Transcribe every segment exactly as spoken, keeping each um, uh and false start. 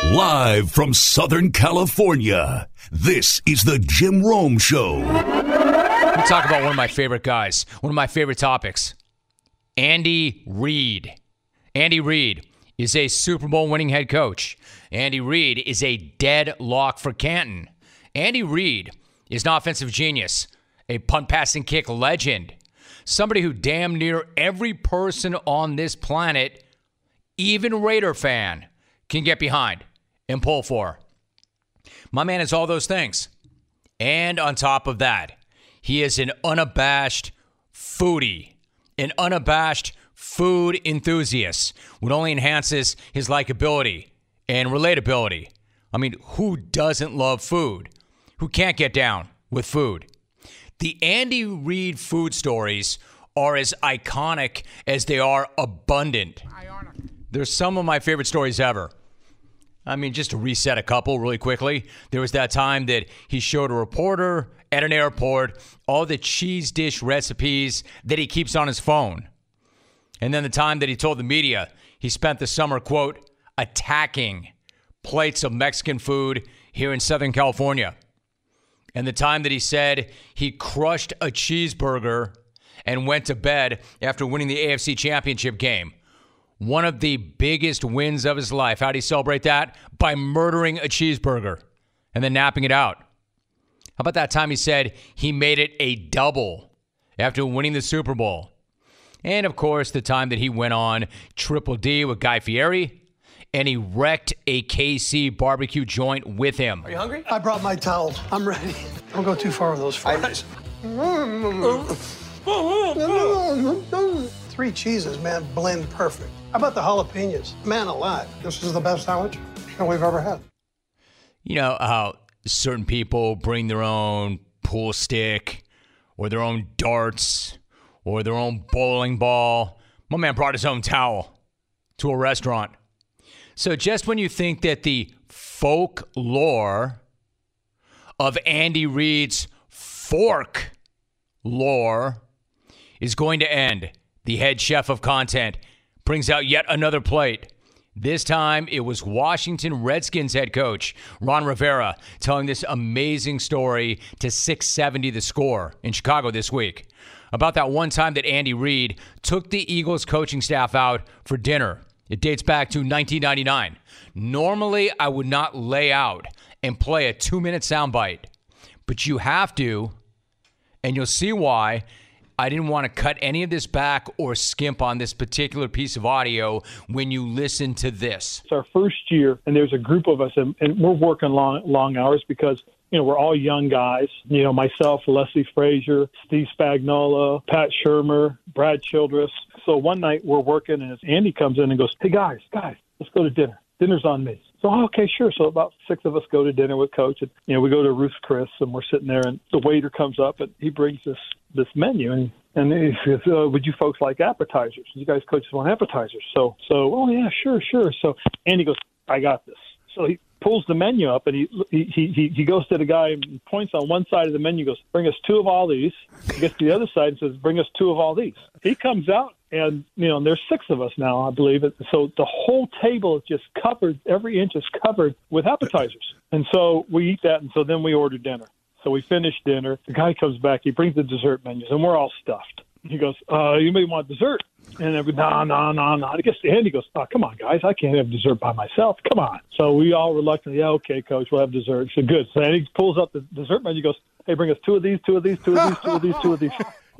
Live from Southern California, this is the Jim Rome Show. Let me talk about one of my favorite guys, one of my favorite topics, Andy Reid. Andy Reid is a Super Bowl winning head coach. Andy Reid is a deadlock for Canton. Andy Reid is an offensive genius, a punt, pass, and kick legend, somebody who damn near every person on this planet, even Raider fan, can get behind and pull for. My man is all those things. And on top of that, he is an unabashed foodie, an unabashed food enthusiast, which only enhances his likability and relatability. I mean, who doesn't love food? Who can't get down with food? The Andy Reid food stories are as iconic as they are abundant. They're some of my favorite stories ever. I mean, just to reset a couple really quickly, there was that time that he showed a reporter at an airport all the cheese dish recipes that he keeps on his phone. And then the time that he told the media he spent the summer, quote, attacking plates of Mexican food here in Southern California. And the time that he said he crushed a cheeseburger and went to bed after winning the A F C Championship game. One of the biggest wins of his life. How do you celebrate that? By murdering a cheeseburger and then napping it out. How about that time he said he made it a double after winning the Super Bowl? And, of course, the time that he went on Triple D with Guy Fieri and he wrecked a K C barbecue joint with him. Are you hungry? I brought my towels. I'm ready. Don't go too far with those fries. Three cheeses, man, blend perfect. How about the jalapenos? Man alive, this is the best sandwich that we've ever had. You know how certain people bring their own pool stick or their own darts or their own bowling ball. My man brought his own towel to a restaurant. So just when you think that the folklore of Andy Reid's fork lore is going to end, the head chef of content brings out yet another plate. This time, it was Washington Redskins head coach Ron Rivera telling this amazing story to six seventy The Score in Chicago this week about that one time that Andy Reid took the Eagles coaching staff out for dinner. It dates back to nineteen ninety-nine. Normally, I would not lay out and play a two-minute soundbite, but you have to, and you'll see why. I didn't want to cut any of this back or skimp on this particular piece of audio when you listen to this. It's our first year, and there's a group of us, and, and we're working long, long hours because, you know, we're all young guys. You know, myself, Leslie Frazier, Steve Spagnuolo, Pat Shermer, Brad Childress. So one night we're working, and Andy comes in and goes, hey, guys, guys, let's go to dinner. Dinner's on me. So, oh, okay, sure. So about six of us go to dinner with Coach. And, you know, we go to Ruth's Chris, and we're sitting there, and the waiter comes up, and he brings this this menu, and and he says, uh, would you folks like appetizers? You guys coaches want appetizers. So, so oh, yeah, sure, sure. So Andy goes, I got this. So he pulls the menu up, and he he he, he goes to the guy and points on one side of the menu, goes, bring us two of all these. He gets to the other side and says, bring us two of all these. He comes out, and, you know, and there's six of us now, I believe. So the whole table is just covered, every inch is covered with appetizers. And so we eat that, and so then we order dinner. So we finish dinner. The guy comes back. He brings the dessert menus, and we're all stuffed. He goes, uh, you may want dessert. And I go, no, no, no, no. I guess the end, he goes, oh, come on, guys. I can't have dessert by myself. Come on. So we all reluctantly, yeah, okay, Coach, we'll have dessert. So good. So he pulls up the dessert menu. He goes, hey, bring us two of these, two of these, two of these, two of these, two of these.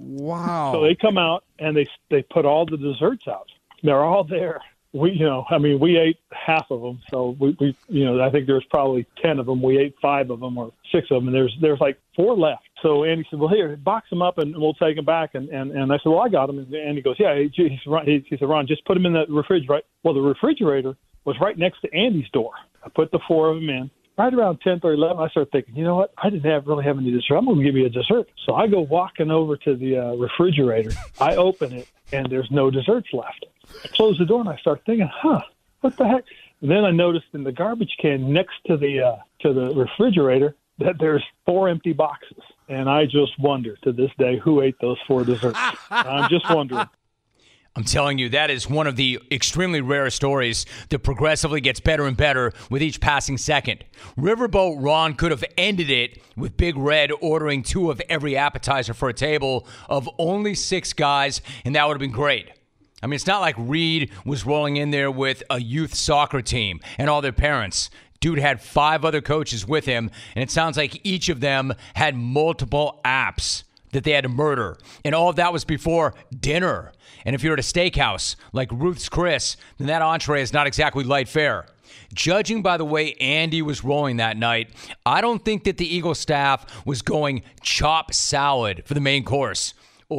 Wow. So they come out, and they they put all the desserts out. They're all there. We, you know, I mean, we ate half of them. So we, we, you know, I think there's probably ten of them. We ate five of them or six of them, and there's there's like four left. So Andy said, well, here, box them up, and we'll take them back. And, and, and I said, well, I got them. And Andy goes, yeah. He, he, he said, Ron, just put them in the refrigerator. Well, the refrigerator was right next to Andy's door. I put the four of them in. Right around ten thirty, eleven, I started thinking, you know what? I didn't have really have any dessert. I'm going to give you a dessert. So I go walking over to the uh, refrigerator. I open it, and there's no desserts left. I close the door, and I start thinking, huh, what the heck? And then I noticed in the garbage can next to the uh, to the refrigerator that there's four empty boxes. And I just wonder to this day who ate those four desserts. I'm just wondering. I'm telling you, that is one of the extremely rare stories that progressively gets better and better with each passing second. Riverboat Ron could have ended it with Big Red ordering two of every appetizer for a table of only six guys, and that would have been great. I mean, it's not like Reed was rolling in there with a youth soccer team and all their parents. Dude had five other coaches with him, and it sounds like each of them had multiple apps that they had to murder. And all of that was before dinner. And if you're at a steakhouse like Ruth's Chris, then that entree is not exactly light fare. Judging by the way Andy was rolling that night, I don't think that the Eagles staff was going chop salad for the main course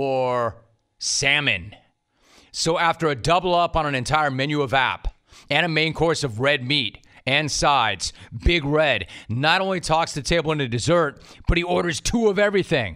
or salmon. So after a double up on an entire menu of app and a main course of red meat and sides, Big Red not only talks the table into dessert, but he orders two of everything.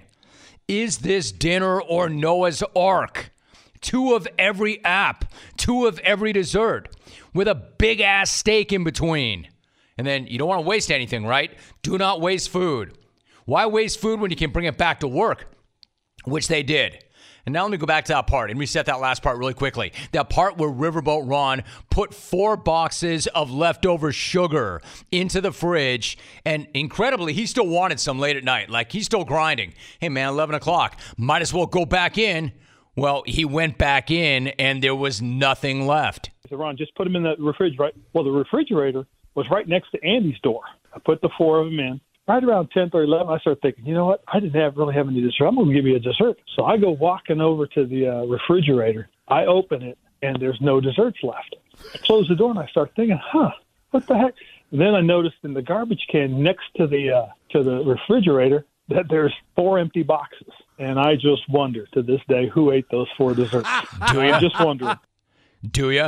Is this dinner or Noah's Ark? Two of every app, two of every dessert, with a big-ass steak in between. And then you don't want to waste anything, right? Do not waste food. Why waste food when you can bring it back to work? Which they did. And now let me go back to that part and reset that last part really quickly. That part where Riverboat Ron put four boxes of leftover sugar into the fridge, and incredibly, he still wanted some late at night. Like, he's still grinding. Hey, man, eleven o'clock. Might as well go back in. Well, he went back in, and there was nothing left. I said, Ron, just put them in the refrigerator. Well, the refrigerator was right next to Andy's door. I put the four of them in. Right around ten or eleven, I started thinking, you know what? I didn't have really have any dessert. I'm going to give you a dessert. So I go walking over to the uh, refrigerator. I open it, and there's no desserts left. I close the door, and I start thinking, huh, what the heck? And then I noticed in the garbage can next to the uh, to the refrigerator that there's four empty boxes. And I just wonder to this day who ate those four desserts. Do you? I'm just wondering. Do you?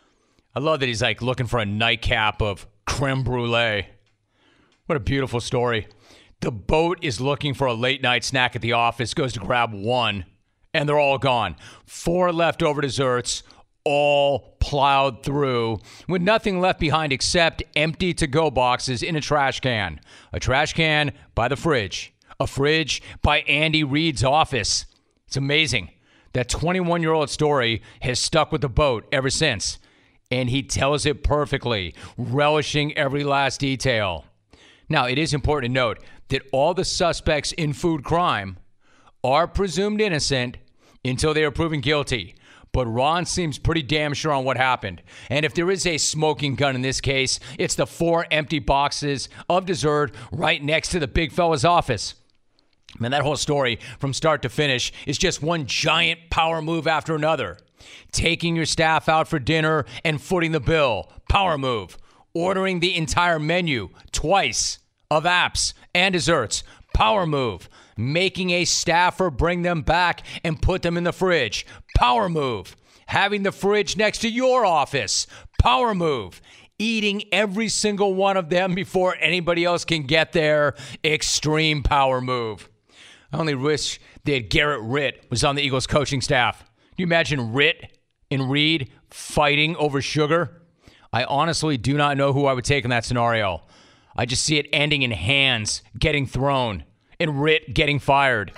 I love that he's like looking for a nightcap of creme brulee. What a beautiful story. The boat is looking for a late night snack at the office, goes to grab one, and they're all gone. Four leftover desserts, all plowed through, with nothing left behind except empty to-go boxes in a trash can. A trash can by the fridge. A fridge by Andy Reid's office. It's amazing. That twenty-one-year-old story has stuck with the boat ever since. And he tells it perfectly, relishing every last detail. Now, it is important to note that all the suspects in food crime are presumed innocent until they are proven guilty. But Ron seems pretty damn sure on what happened. And if there is a smoking gun in this case, it's the four empty boxes of dessert right next to the big fella's office. Man, that whole story from start to finish is just one giant power move after another. Taking your staff out for dinner and footing the bill. Power move. Ordering the entire menu twice of apps and desserts. Power move. Making a staffer bring them back and put them in the fridge. Power move. Having the fridge next to your office. Power move. Eating every single one of them before anybody else can get there. Extreme power move. I only wish that Garrett Ritt was on the Eagles coaching staff. Can you imagine Ritt and Reed fighting over sugar? I honestly do not know who I would take in that scenario. I just see it ending in hands getting thrown and Ritt getting fired.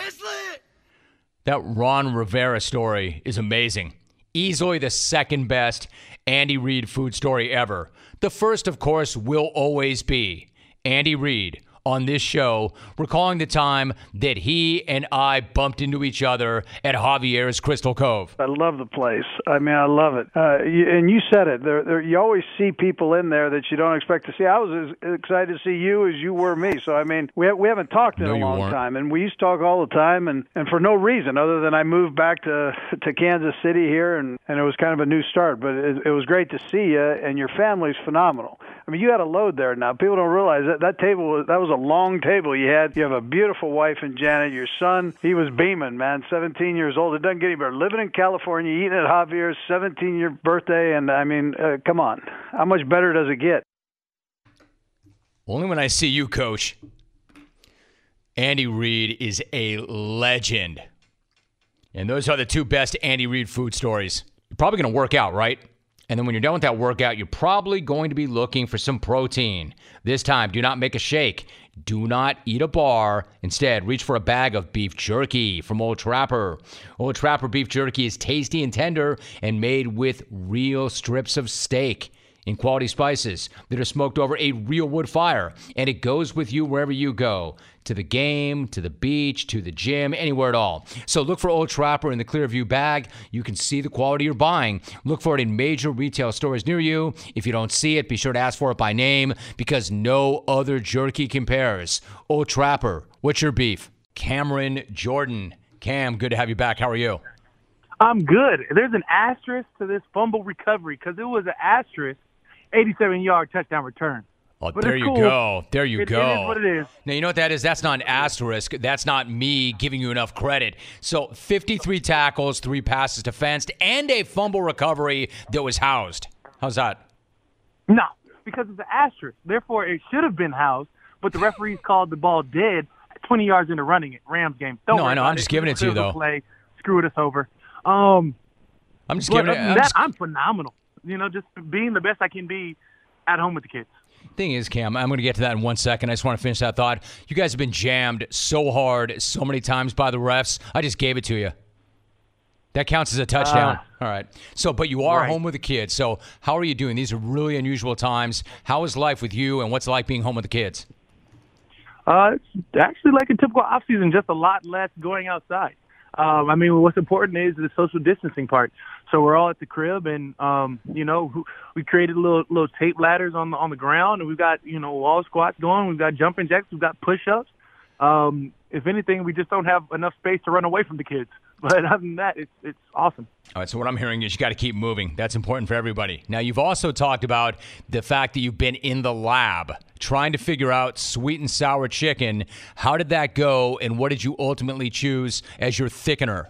That Ron Rivera story is amazing. Easily the second best Andy Reid food story ever. The first, of course, will always be Andy Reid on this show, recalling the time that he and I bumped into each other at Javier's Crystal Cove. I love the place. I mean, I love it. Uh, you, and you said it. There, there, you always see people in there that you don't expect to see. I was as excited to see you as you were me. So, I mean, we we haven't talked in no, a long weren't. time. And we used to talk all the time, and, and for no reason other than I moved back to to Kansas City here, and, and it was kind of a new start. But it, it was great to see you, and your family's phenomenal. I mean, you had a load there now. People don't realize that that table, was, that was a long table you had. You have a beautiful wife in Janet. Your son, he was beaming, man, seventeen years old. It doesn't get any better. Living in California, eating at Javier's, seventeen-year birthday, and, I mean, uh, come on. How much better does it get? Only when I see you, Coach. Andy Reid is a legend. And those are the two best Andy Reid food stories. You're probably going to work out, right? And then when you're done with that workout, you're probably going to be looking for some protein. This time, do not make a shake. Do not eat a bar. Instead, reach for a bag of beef jerky from Old Trapper. Old Trapper beef jerky is tasty and tender and made with real strips of steak in quality spices that are smoked over a real wood fire. And it goes with you wherever you go. To the game, to the beach, to the gym, anywhere at all. So look for Old Trapper in the Clearview bag. You can see the quality you're buying. Look for it in major retail stores near you. If you don't see it, be sure to ask for it by name because no other jerky compares. Old Trapper, what's your beef? Cameron Jordan. Cam, good to have you back. How are you? I'm good. There's an asterisk to this fumble recovery because it was an asterisk eighty-seven-yard touchdown return. Oh, But there it's you cool. go. There you It- go. it is what it is. Now, you know what that is? That's not an asterisk. That's not me giving you enough credit. So, fifty-three tackles, three passes defensed, and a fumble recovery that was housed. How's that? No, because it's an asterisk. Therefore, it should have been housed, but the referees called the ball dead twenty yards into running it. Rams game. Don't No, worry I know. about I'm just giving it to you, Field goal though. Play screwed us over. Um, I'm just but giving other it. than I'm that, just- I'm phenomenal. You know, just being the best I can be at home with the kids. Thing is, Cam, I'm going to get to that in one second. I just want to finish that thought. You guys have been jammed so hard, so many times by the refs. I just gave it to you. That counts as a touchdown. Uh, All right. So, but you are right. home with the kids. So, how are you doing? These are really unusual times. How is life with you, and what's it like being home with the kids? Uh, it's actually like a typical off season, just a lot less going outside. Um, I mean, what's important is the social distancing part. So we're all at the crib, and um, you know, we created little little tape ladders on the on the ground, and we've got you know wall squats going. We've got jumping jacks. We've got push-ups. Um, if anything, we just don't have enough space to run away from the kids. But other than that, it's it's awesome. All right, so what I'm hearing is you got to keep moving. That's important for everybody. Now, you've also talked about the fact that you've been in the lab trying to figure out sweet and sour chicken. How did that go, and what did you ultimately choose as your thickener?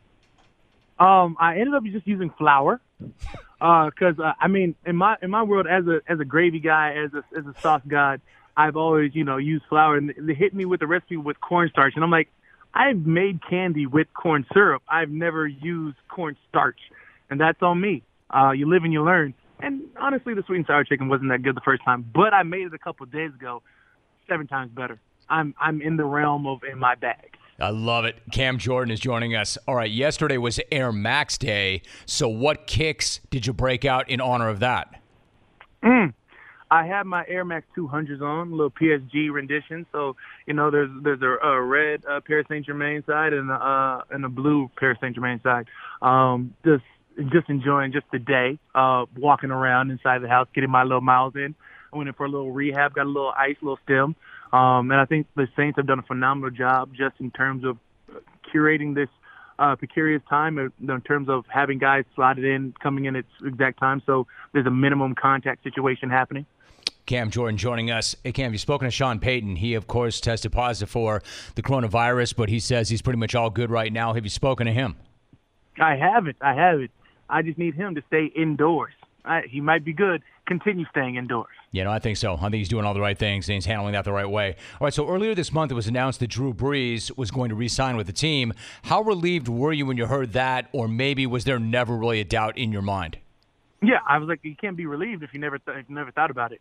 Um, I ended up just using flour, because uh, I mean, in my in my world, as a as a gravy guy, as a as a sauce god, I've always you know used flour, and they hit me with the recipe with cornstarch, and I'm like, I've made candy with corn syrup. I've never used cornstarch, and that's on me. Uh, you live and you learn. And honestly, the sweet and sour chicken wasn't that good the first time, but I made it a couple of days ago, seven times better. I'm I'm in the realm of in my bag. I love it. Cam Jordan is joining us. All right, yesterday was Air Max Day, so what kicks did you break out in honor of that? Mm. I have my Air Max two hundreds on, a little P S G rendition. So, you know, there's there's a, a red uh, Paris Saint-Germain side and a, uh, and a blue Paris Saint-Germain side. Um, just just enjoying just the day, uh, walking around inside the house, getting my little miles in. I went in for a little rehab, got a little ice, a little stem. Um, and I think the Saints have done a phenomenal job just in terms of curating this uh, precarious time, in terms of having guys slotted in, coming in at exact time. So there's a minimum contact situation happening. Cam Jordan joining us. Hey, Cam, you've spoken to Sean Payton. He, of course, tested positive for the coronavirus, but he says he's pretty much all good right now. Have you spoken to him? I haven't. I haven't. I just need him to stay indoors. I, he might be good. Continue staying indoors. Yeah, no, I think so. I think he's doing all the right things, and he's handling that the right way. All right, so earlier this month, it was announced that Drew Brees was going to re-sign with the team. How relieved were you when you heard that, or maybe was there never really a doubt in your mind? Yeah, I was like, you can't be relieved if you never th- if you never thought about it.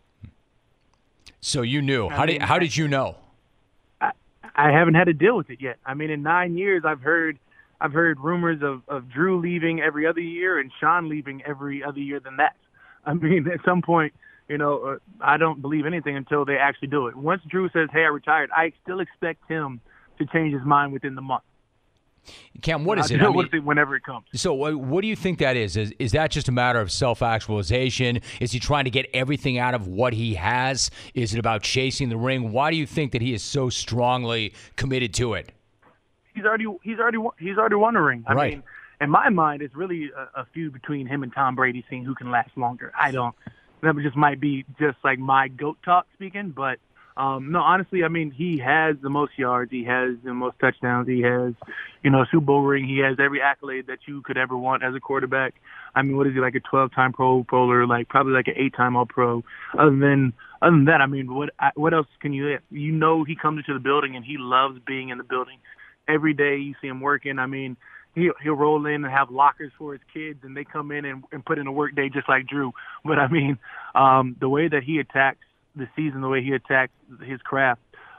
So you knew. How did how did you know? I, I haven't had to deal with it yet. I mean, in nine years, I've heard I've heard rumors of, of Drew leaving every other year and Sean leaving every other year than that. I mean, at some point, you know, uh, I don't believe anything until they actually do it. Once Drew says, hey, I retired, I still expect him to change his mind within the month. Cam, what is I'll it? deal I mean, with it whenever it comes. so what, what do you think that is? is? Is that just a matter of self-actualization? Is he trying to get everything out of what he has? Is it about chasing the ring? Why do you think that he is so strongly committed to it? He's already he's already he's already won a ring. I Right. mean, in my mind, it's really a, a feud between him and Tom Brady, seeing who can last longer. I don't. That just might be just like my GOAT talk speaking, but um, no, honestly, I mean, he has the most yards, he has the most touchdowns, he has, you know, a Super Bowl ring, he has every accolade that you could ever want as a quarterback. I mean, what is he, like a twelve-time Pro Bowler, like probably like an eight-time All-Pro. Other than other than that, I mean, what what else can you? You know, he comes into the building and he loves being in the building. Every day you see him working. I mean, he'll, he'll roll in and have lockers for his kids, and they come in and, and put in a work day just like Drew. But, I mean, um, the way that he attacks the season, the way he attacks his craft,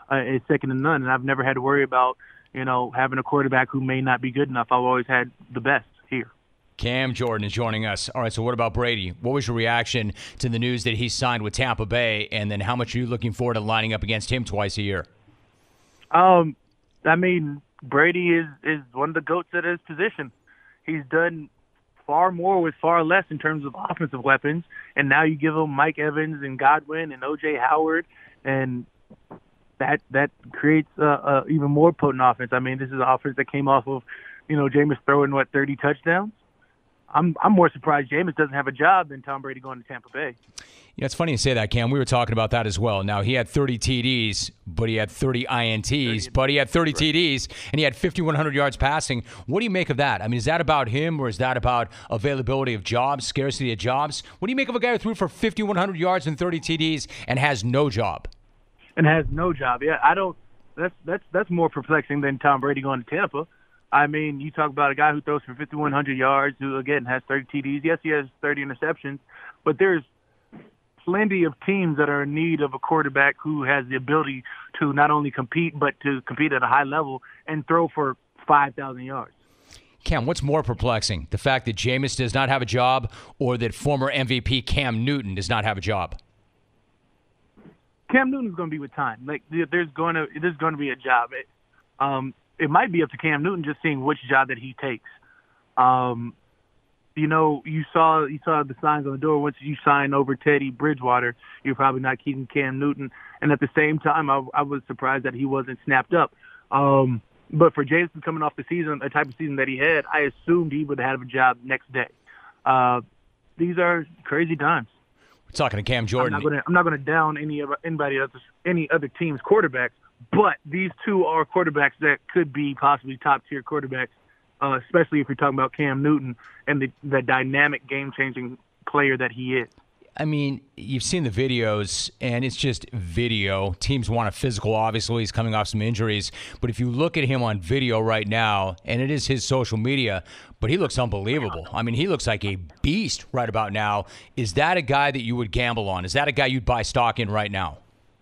uh, is second to none. And I've never had to worry about, you know, having a quarterback who may not be good enough. I've always had the best here. Cam Jordan is joining us. All right, so what about Brady? What was your reaction to the news that he signed with Tampa Bay, and then how much are you looking forward to lining up against him twice a year? Um, I mean, Brady is, is one of the GOATs at his position. He's done far more with far less in terms of offensive weapons, and now you give him Mike Evans and Godwin and O J Howard, and that that creates a, a even more potent offense. I mean, this is an offense that came off of, you know, Jameis throwing, what, thirty touchdowns? I'm I'm more surprised Jameis doesn't have a job than Tom Brady going to Tampa Bay. Yeah, it's funny you say that, Cam. We were talking about that as well. Now, he had thirty T Ds, but he had thirty I N Ts, but he had thirty T Ds, and he had fifty-one hundred yards passing. What do you make of that? I mean, is that about him, or is that about availability of jobs, scarcity of jobs? What do you make of a guy who threw for fifty-one hundred yards and thirty T Ds and has no job? And has no job. Yeah, I don't. That's that's that's more perplexing than Tom Brady going to Tampa. I mean, you talk about a guy who throws for fifty-one hundred yards, who, again, has thirty T Ds. Yes, he has thirty interceptions, but there's plenty of teams that are in need of a quarterback who has the ability to not only compete, but to compete at a high level and throw for five thousand yards. Cam, what's more perplexing, the fact that Jameis does not have a job or that former M V P Cam Newton does not have a job? Cam Newton's going to be with time. Like, there's going to there's going to be a job. It, um, it might be up to Cam Newton just seeing which job that he takes. Um, you know, you saw you saw the signs on the door. Once you sign over Teddy Bridgewater, you're probably not keeping Cam Newton. And at the same time, I, I was surprised that he wasn't snapped up. Um, but for Jameson coming off the season, a type of season that he had, I assumed he would have a job next day. Uh, these are crazy times. We're talking to Cam Jordan. I'm not going to down any of anybody else, any other team's quarterbacks, but these two are quarterbacks that could be possibly top tier quarterbacks, uh, especially if you're talking about Cam Newton and the, the dynamic, game changing player that he is. I mean, you've seen the videos, and it's just video. Teams want a physical, obviously. He's coming off some injuries. But if you look at him on video right now, and it is his social media, but he looks unbelievable. I mean, he looks like a beast right about now. Is that a guy that you would gamble on? Is that a guy you'd buy stock in right now?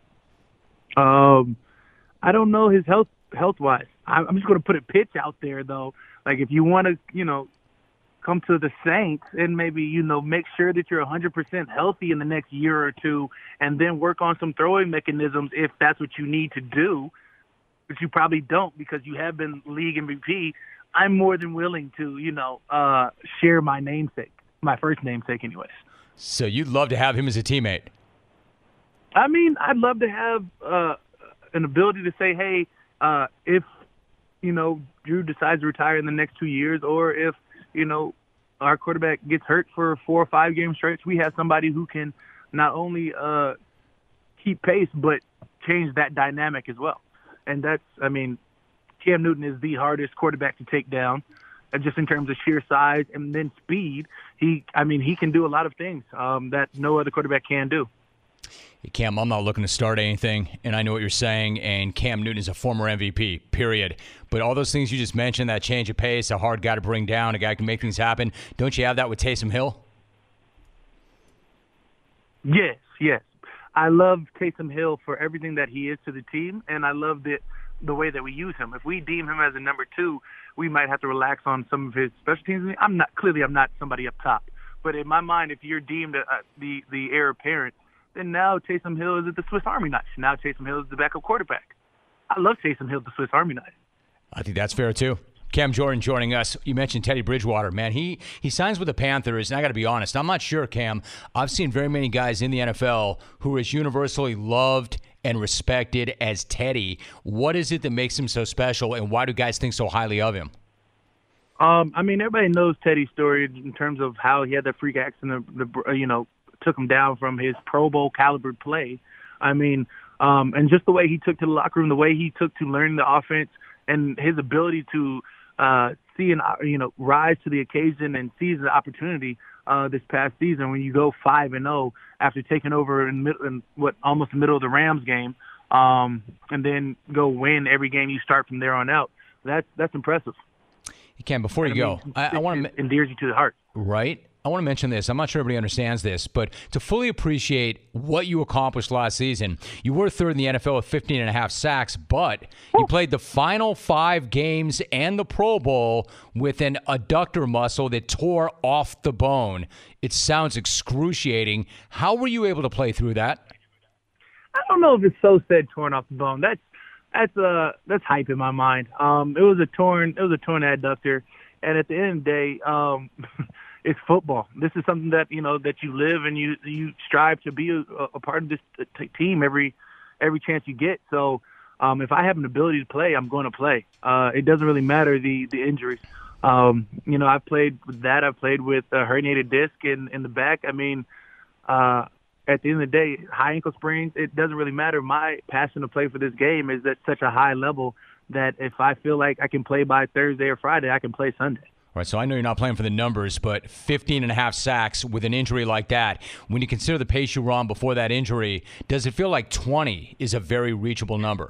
Um, I don't know his health health-wise. I'm just going to put a pitch out there, though. Like, if you want to, you know, come to the Saints and maybe, you know, make sure that you're one hundred percent healthy in the next year or two and then work on some throwing mechanisms if that's what you need to do, but you probably don't because you have been league M V P, I'm more than willing to, you know, uh, share my namesake, my first namesake anyways. So you'd love to have him as a teammate? I mean, I'd love to have uh, an ability to say, hey, uh, if, you know, Drew decides to retire in the next two years or if, you know, our quarterback gets hurt for a four or five game stretch, we have somebody who can not only uh, keep pace but change that dynamic as well. And that's, I mean, Cam Newton is the hardest quarterback to take down, uh, just in terms of sheer size and then speed. He, I mean, he can do a lot of things um, that no other quarterback can do. Hey, Cam, I'm not looking to start anything, and I know what you're saying, and Cam Newton is a former M V P, period. But all those things you just mentioned, that change of pace, a hard guy to bring down, a guy who can make things happen, don't you have that with Taysom Hill? Yes, yes. I love Taysom Hill for everything that he is to the team, and I love the, the way that we use him. If we deem him as a number two, we might have to relax on some of his special teams. I'm not clearly I'm not somebody up top, but in my mind, if you're deemed a, the, the heir apparent, then now Taysom Hill is at the Swiss Army knife. Now Taysom Hill is the backup quarterback. I love Taysom Hill, the Swiss Army knife. I think that's fair, too. Cam Jordan joining us. You mentioned Teddy Bridgewater. Man, he, he signs with the Panthers, and I got to be honest, I'm not sure, Cam. I've seen very many guys in the N F L who are as universally loved and respected as Teddy. What is it that makes him so special, and why do guys think so highly of him? Um, I mean, everybody knows Teddy's story in terms of how he had that freak accident, the, the you know, took him down from his Pro Bowl caliber play. I mean, um, and just the way he took to the locker room, the way he took to learning the offense, and his ability to uh, see and you know rise to the occasion and seize the opportunity uh, this past season. When you go five and zero after taking over in, mid- in what almost the middle of the Rams game, um, and then go win every game you start from there on out, that's that's impressive. Cam, before you I mean, go, I, I want to endears you to the heart. Right. I want to mention this. I'm not sure everybody understands this, but to fully appreciate what you accomplished last season, you were third in the N F L with fifteen and a half sacks, but you played the final five games and the Pro Bowl with an adductor muscle that tore off the bone. It sounds excruciating. How were you able to play through that? I don't know if it's so said torn off the bone. That's that's uh that's hype in my mind. Um, it was a torn it was a torn adductor, and at the end of the day, um. It's football. This is something that, you know, that you live and you you strive to be a, a part of this t- team every every chance you get. So um, if I have an ability to play, I'm going to play. Uh, it doesn't really matter the, the injuries. Um, you know, I've played with that. I've played with a herniated disc in, in the back. I mean, uh, at the end of the day, high ankle sprains, it doesn't really matter. My passion to play for this game is at such a high level that if I feel like I can play by Thursday or Friday, I can play Sunday. All right, so I know you're not playing for the numbers, but fifteen and a half sacks with an injury like that, when you consider the pace you were on before that injury, does it feel like twenty is a very reachable number?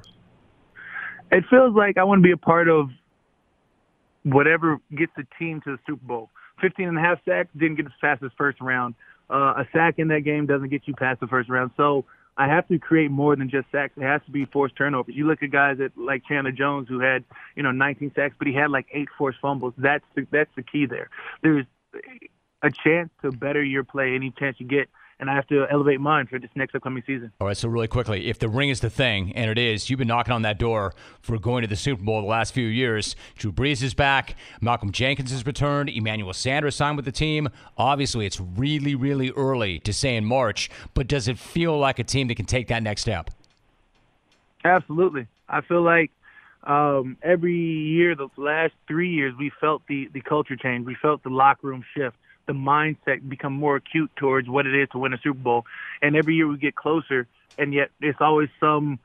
It feels like I want to be a part of whatever gets the team to the Super Bowl. fifteen and a half sacks didn't get us past the first round. Uh, a sack in that game doesn't get you past the first round. So I have to create more than just sacks. It has to be forced turnovers. You look at guys that, like Chandler Jones, who had, you know, nineteen sacks, but he had like eight forced fumbles. That's the, that's the key there. There's a chance to better your play any chance you get, and I have to elevate mine for this next upcoming season. All right, so really quickly, if the ring is the thing, and it is, you've been knocking on that door for going to the Super Bowl the last few years. Drew Brees is back. Malcolm Jenkins has returned. Emmanuel Sanders signed with the team. Obviously, it's really, really early to say in March, but does it feel like a team that can take that next step? Absolutely. I feel like um, every year, the last three years, we felt the, the culture change. We felt the locker room shift. The mindset become more acute towards what it is to win a Super Bowl. And every year we get closer, and yet it's always some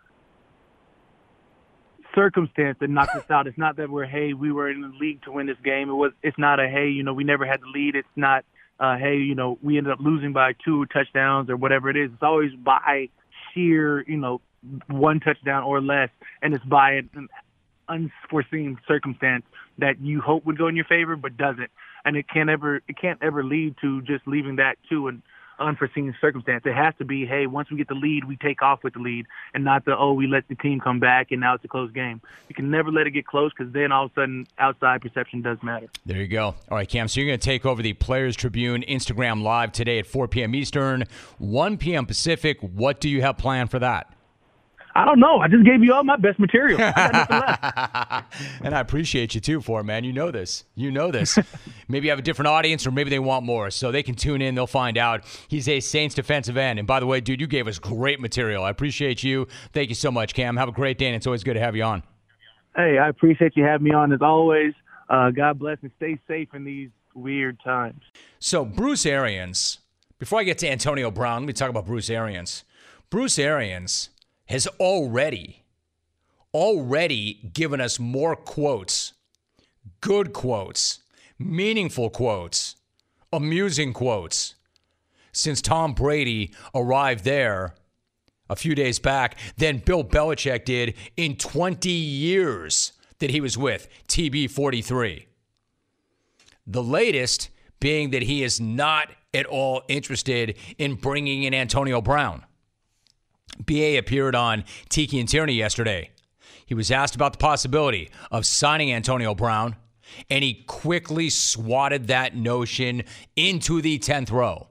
circumstance that knocks us out. It's not that we're, hey, we were in the league to win this game. It was. It's not a, hey, you know, we never had the lead. It's not, uh, hey, you know, we ended up losing by two touchdowns or whatever it is. It's always by sheer, you know, one touchdown or less, and it's by an unforeseen circumstance that you hope would go in your favor but doesn't. And it can't ever it can't ever lead to just leaving that to an unforeseen circumstance. It has to be, hey, once we get the lead, we take off with the lead, and not the, oh, we let the team come back and now it's a close game. You can never let it get close, because then all of a sudden outside perception does matter. There you go. All right, Cam, so you're going to take over the Players Tribune Instagram Live today at four p.m. Eastern, one p.m. Pacific. What do you have planned for that? I don't know. I just gave you all my best material. I got nothing left. And I appreciate you, too, for it, man. You know this. You know this. Maybe you have a different audience, or maybe they want more. So they can tune in. They'll find out. He's a Saints defensive end. And by the way, dude, you gave us great material. I appreciate you. Thank you so much, Cam. Have a great day, and it's always good to have you on. Hey, I appreciate you having me on as always. Uh, God bless, and stay safe in these weird times. So Bruce Arians, before I get to Antonio Brown, let me talk about Bruce Arians. Bruce Arians has already, already given us more quotes, good quotes, meaningful quotes, amusing quotes, since Tom Brady arrived there a few days back than Bill Belichick did in twenty years that he was with T B forty-three. The latest being that he is not at all interested in bringing in Antonio Brown. B A appeared on Tiki and Tierney yesterday. He was asked about the possibility of signing Antonio Brown, and he quickly swatted that notion into the tenth row.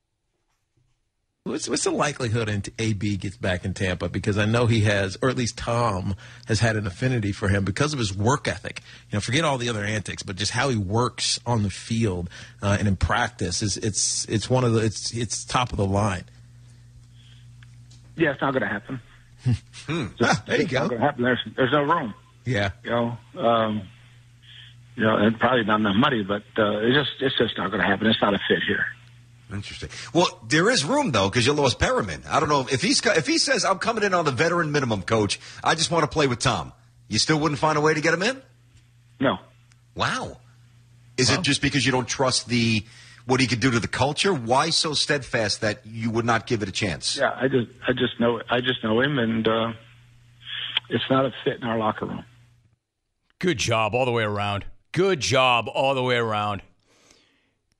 What's, what's the likelihood A B gets back in Tampa? Because I know he has, or at least Tom has had an affinity for him because of his work ethic. You know, forget all the other antics, but just how he works on the field uh, and in practice is it's it's one of the it's it's top of the line. Yeah, it's not going to happen. hmm. ah, there you it's go. Not going to happen. There's there's no room. Yeah. You know, um, you know, and probably not enough money, but uh, it's just it's just not going to happen. It's not a fit here. Interesting. Well, there is room though, because you lost Perriman. I don't know if he's if he says I'm coming in on the veteran minimum, coach. I just want to play with Tom. You still wouldn't find a way to get him in? No. Wow. Is well, it just because you don't trust the what he could do to the culture? Why so steadfast that you would not give it a chance? Yeah, I just I just know I just know him, and uh, it's not a fit in our locker room. Good job all the way around. Good job all the way around.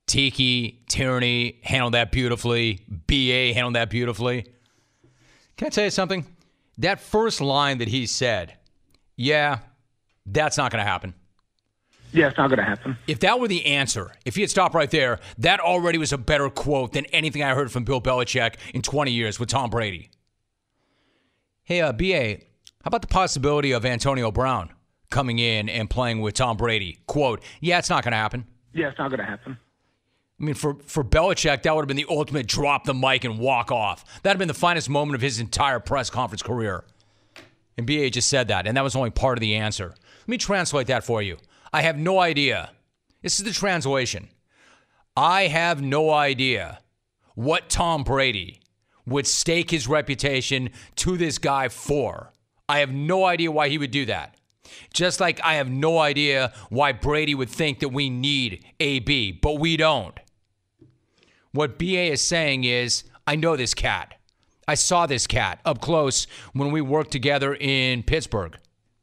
Tiki, Tierney handled that beautifully. B A handled that beautifully. Can I tell you something? That first line that he said, yeah, that's not going to happen. Yeah, it's not going to happen. If that were the answer, if he had stopped right there, that already was a better quote than anything I heard from Bill Belichick in twenty years with Tom Brady. Hey, uh, B A, how about the possibility of Antonio Brown coming in and playing with Tom Brady? Quote, yeah, it's not going to happen. Yeah, it's not going to happen. I mean, for, for Belichick, that would have been the ultimate drop the mic and walk off. That would have been the finest moment of his entire press conference career. And B A just said that, and that was only part of the answer. Let me translate that for you. I have no idea. This is the translation. I have no idea what Tom Brady would stake his reputation to this guy for. I have no idea why he would do that. Just like I have no idea why Brady would think that we need A B, but we don't. What B A is saying is, I know this cat. I saw this cat up close when we worked together in Pittsburgh.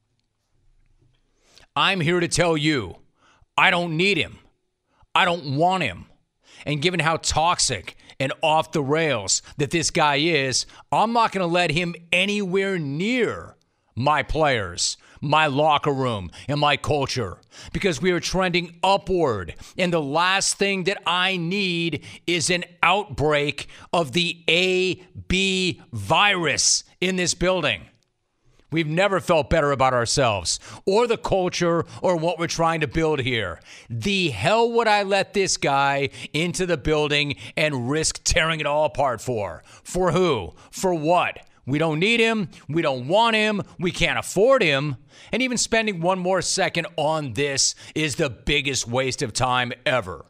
I'm here to tell you, I don't need him. I don't want him. And given how toxic and off the rails that this guy is, I'm not going to let him anywhere near my players, my locker room, and my culture, because we are trending upward. And the last thing that I need is an outbreak of the A B virus in this building. We've never felt better about ourselves or the culture or what we're trying to build here. The hell would I let this guy into the building and risk tearing it all apart for? For who? For what? We don't need him. We don't want him. We can't afford him. And even spending one more second on this is the biggest waste of time ever.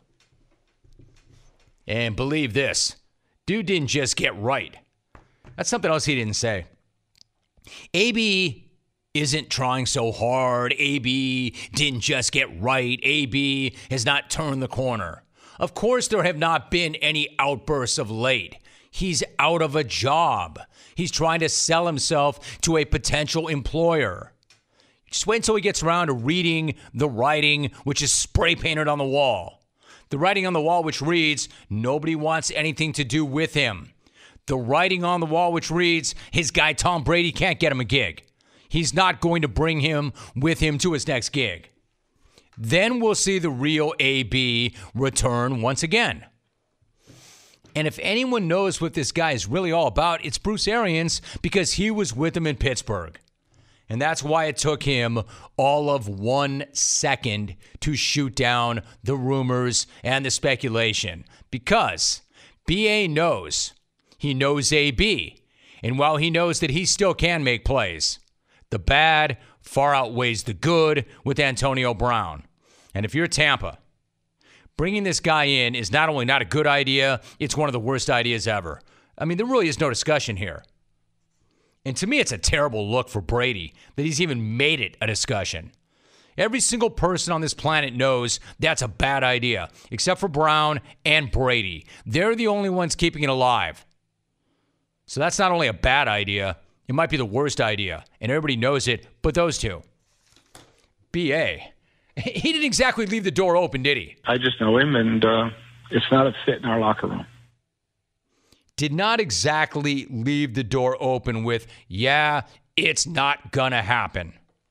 And believe this, dude didn't just get right. That's something else he didn't say. A B isn't trying so hard. A B didn't just get right. A B has not turned the corner. Of course, there have not been any outbursts of late. He's out of a job. He's trying to sell himself to a potential employer. Just wait until he gets around to reading the writing, which is spray painted on the wall. The writing on the wall, which reads, nobody wants anything to do with him. The writing on the wall, which reads, his guy Tom Brady can't get him a gig. He's not going to bring him with him to his next gig. Then we'll see the real A B return once again. And if anyone knows what this guy is really all about, it's Bruce Arians, because he was with him in Pittsburgh. And that's why it took him all of one second to shoot down the rumors and the speculation. Because B A knows. He knows A B. And while he knows that he still can make plays, the bad far outweighs the good with Antonio Brown. And if you're Tampa, bringing this guy in is not only not a good idea, it's one of the worst ideas ever. I mean, there really is no discussion here. And to me, it's a terrible look for Brady that he's even made it a discussion. Every single person on this planet knows that's a bad idea, except for Brown and Brady. They're the only ones keeping it alive. So that's not only a bad idea, it might be the worst idea. And everybody knows it, but those two. B A. He didn't exactly leave the door open, did he? I just know him, and uh, it's not a fit in our locker room. Did not exactly leave the door open with, yeah, it's not going to happen.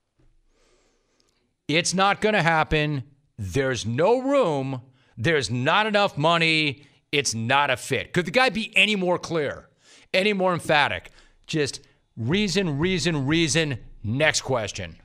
It's not going to happen. There's no room. There's not enough money. It's not a fit. Could the guy be any more clear, any more emphatic? Just reason, reason, reason. Next question.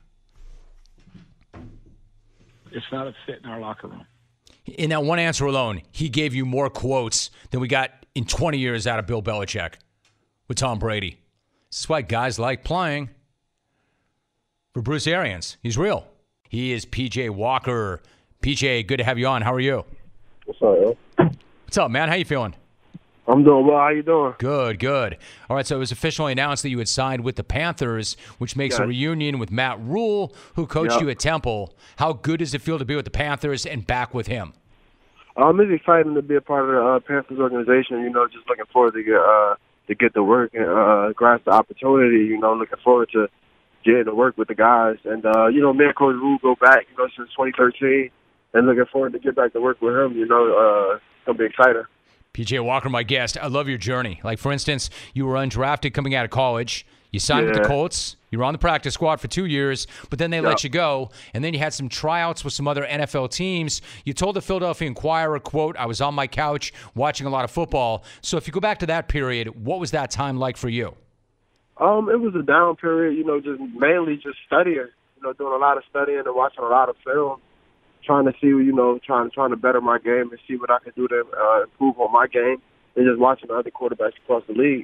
It's not a fit in our locker room. In that one answer alone, he gave you more quotes than we got in twenty years out of Bill Belichick with Tom Brady. This is why guys like playing for Bruce Arians. He's real. He is P J Walker. P J, good to have you on. How are you? What's up, yo? What's up, man? How you feeling? I'm doing well. How you doing? Good, good. All right, so it was officially announced that you had signed with the Panthers, which makes Yes. a reunion with Matt Rule, who coached Yep. you at Temple. How good does it feel to be with the Panthers and back with him? Um, it's exciting to be a part of the uh, Panthers organization. You know, just looking forward to get uh, to get to work and uh, grasp the opportunity. You know, looking forward to getting to work with the guys. And uh, you know, me and Coach Rule go back, you know, since twenty thirteen. and looking forward to get back to work with him. You know, uh, it's gonna be exciting. P J Walker, my guest. I love your journey. Like, for instance, you were undrafted coming out of college. You signed Yeah. with the Colts. You were on the practice squad for two years, but then they Yep. let you go. And then you had some tryouts with some other N F L teams. You told the Philadelphia Inquirer, quote, I was on my couch watching a lot of football. So if you go back to that period, what was that time like for you? Um, it was a down period, you know, just mainly just studying, you know, doing a lot of studying and watching a lot of film, trying to see, you know, trying trying to better my game and see what I could do to uh, improve on my game, and just watching the other quarterbacks across the league.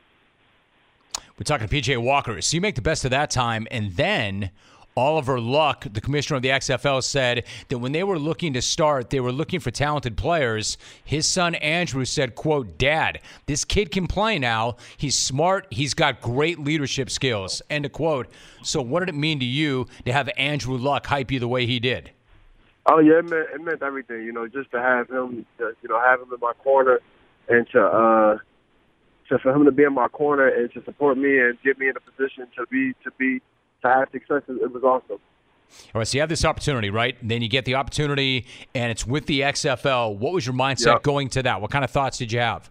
We're talking to P J Walker. So you make the best of that time, and then Oliver Luck, the commissioner of the X F L, said that when they were looking to start, they were looking for talented players. His son Andrew said, quote, Dad, this kid can play now. He's smart. He's got great leadership skills, end of quote. So what did it mean to you to have Andrew Luck hype you the way he did? Oh yeah, it meant, it meant everything, you know, just to have him, to, you know, have him in my corner, and to, uh, to for him to be in my corner and to support me and get me in a position to be to be to have success. It was awesome. All right, so you have this opportunity, right? And then you get the opportunity, and it's with the X F L. What was your mindset Yep. going to that? What kind of thoughts did you have?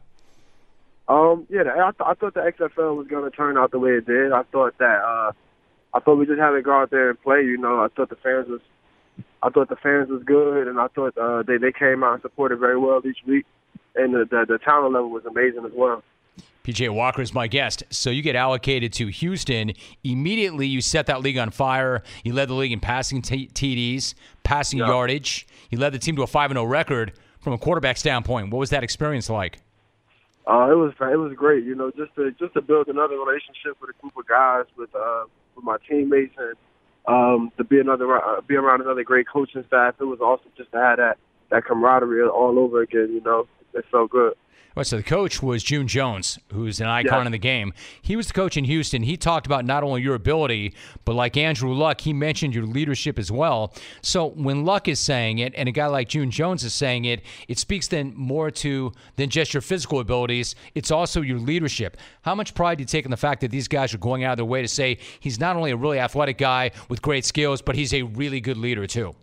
Um, yeah, I, th- I thought the X F L was going to turn out the way it did. I thought that uh, I thought we just had to go out there and play. You know, I thought the fans was, I thought the fans was good, and I thought uh, they they came out and supported very well each week, and the the, the talent level was amazing as well. P J Walker is my guest. So you get allocated to Houston. Immediately, you set that league on fire. You led the league in passing t- T Ds, passing Yeah. yardage. You led the team to a five and oh record. From a quarterback standpoint, what was that experience like? Uh, it was it was great, you know, just to just to build another relationship with a group of guys, with uh, with my teammates, and um, to be another uh, be around another great coaching staff. It was awesome just to have that that camaraderie all over again. You know, it felt good. Well, so the coach was June Jones, who's an icon Yeah. in the game. He was the coach in Houston. He talked about not only your ability, but like Andrew Luck, he mentioned your leadership as well. So when Luck is saying it, and a guy like June Jones is saying it, it speaks then more to than just your physical abilities. It's also your leadership. How much pride do you take in the fact that these guys are going out of their way to say he's not only a really athletic guy with great skills, but he's a really good leader too?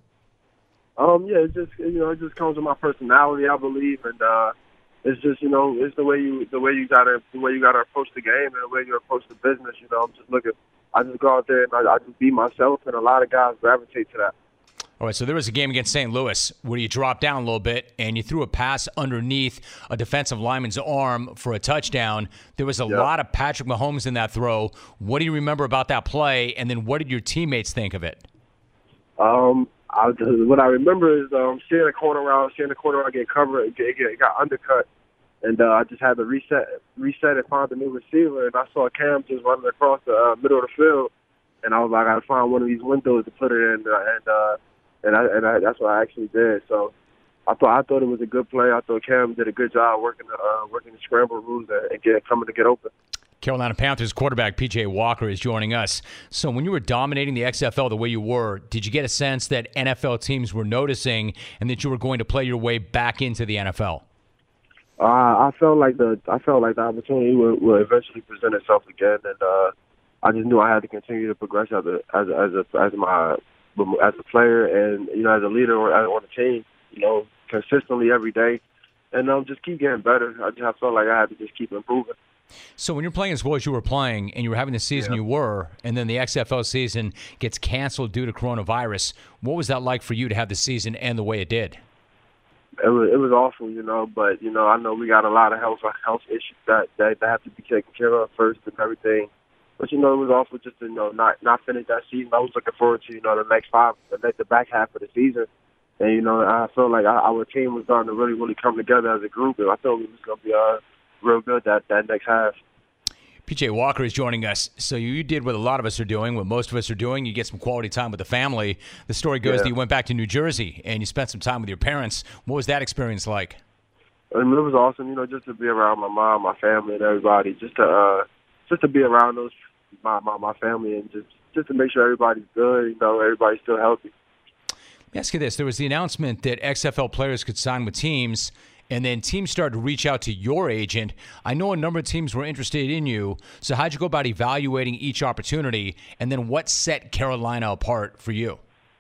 Um, yeah, it just you know, it just comes with my personality, I believe, and uh, it's just you know, it's the way you the way you gotta the way you gotta approach the game and the way you approach the business. You know, I'm just looking. I just go out there and I, I just be myself, and a lot of guys gravitate to that. All right, so there was a game against Saint Louis where you dropped down a little bit and you threw a pass underneath a defensive lineman's arm for a touchdown. There was a Yeah. lot of Patrick Mahomes in that throw. What do you remember about that play? And then what did your teammates think of it? Um, I, what I remember is um, seeing a corner route, seeing the corner route get covered, get, get got undercut, and uh, I just had to reset, reset and find the new receiver. And I saw Cam just running across the uh, middle of the field, and I was like, I got to find one of these windows to put it in, uh, and uh, and I, and I, that's what I actually did. So I thought I thought it was a good play. I thought Cam did a good job working the uh, working the scramble rules and, and get coming to get open. Carolina Panthers quarterback P J Walker is joining us. So when you were dominating the X F L the way you were, did you get a sense that N F L teams were noticing and that you were going to play your way back into the N F L? Uh, I felt like the I felt like the opportunity would, would eventually present itself again, and uh, I just knew I had to continue to progress as a as a, as a, as my as a player and you know as a leader on the team, you know, consistently every day, and um, just keep getting better. I just I felt like I had to just keep improving. So when you're playing as well as you were playing and you were having the season Yeah. you were, and then the X F L season gets canceled due to coronavirus, what was that like for you to have the season end the way it did? It was it was awful, you know, but you know I know we got a lot of health health issues that that, that have to be taken care of first and everything. But you know it was awful just to you know not not finish that season. I was looking forward to you know the next five, the, the back half of the season, and you know I felt like our, our team was starting to really really come together as a group, and I thought it was going to be uh real good that that next half. P J Walker is joining us. So you did what a lot of us are doing, what most of us are doing. You get some quality time with the family. The story goes Yeah. that you went back to New Jersey and you spent some time with your parents. What was that experience like? I mean, it was awesome, you know, just to be around my mom, my family, and everybody. Just to uh, just to be around those my my, my family, and just just to make sure everybody's good. You know, everybody's still healthy. Let me ask you this. There was the announcement that X F L players could sign with teams, and then teams started to reach out to your agent. I know a number of teams were interested in you. So how'd you go about evaluating each opportunity, and then what set Carolina apart for you?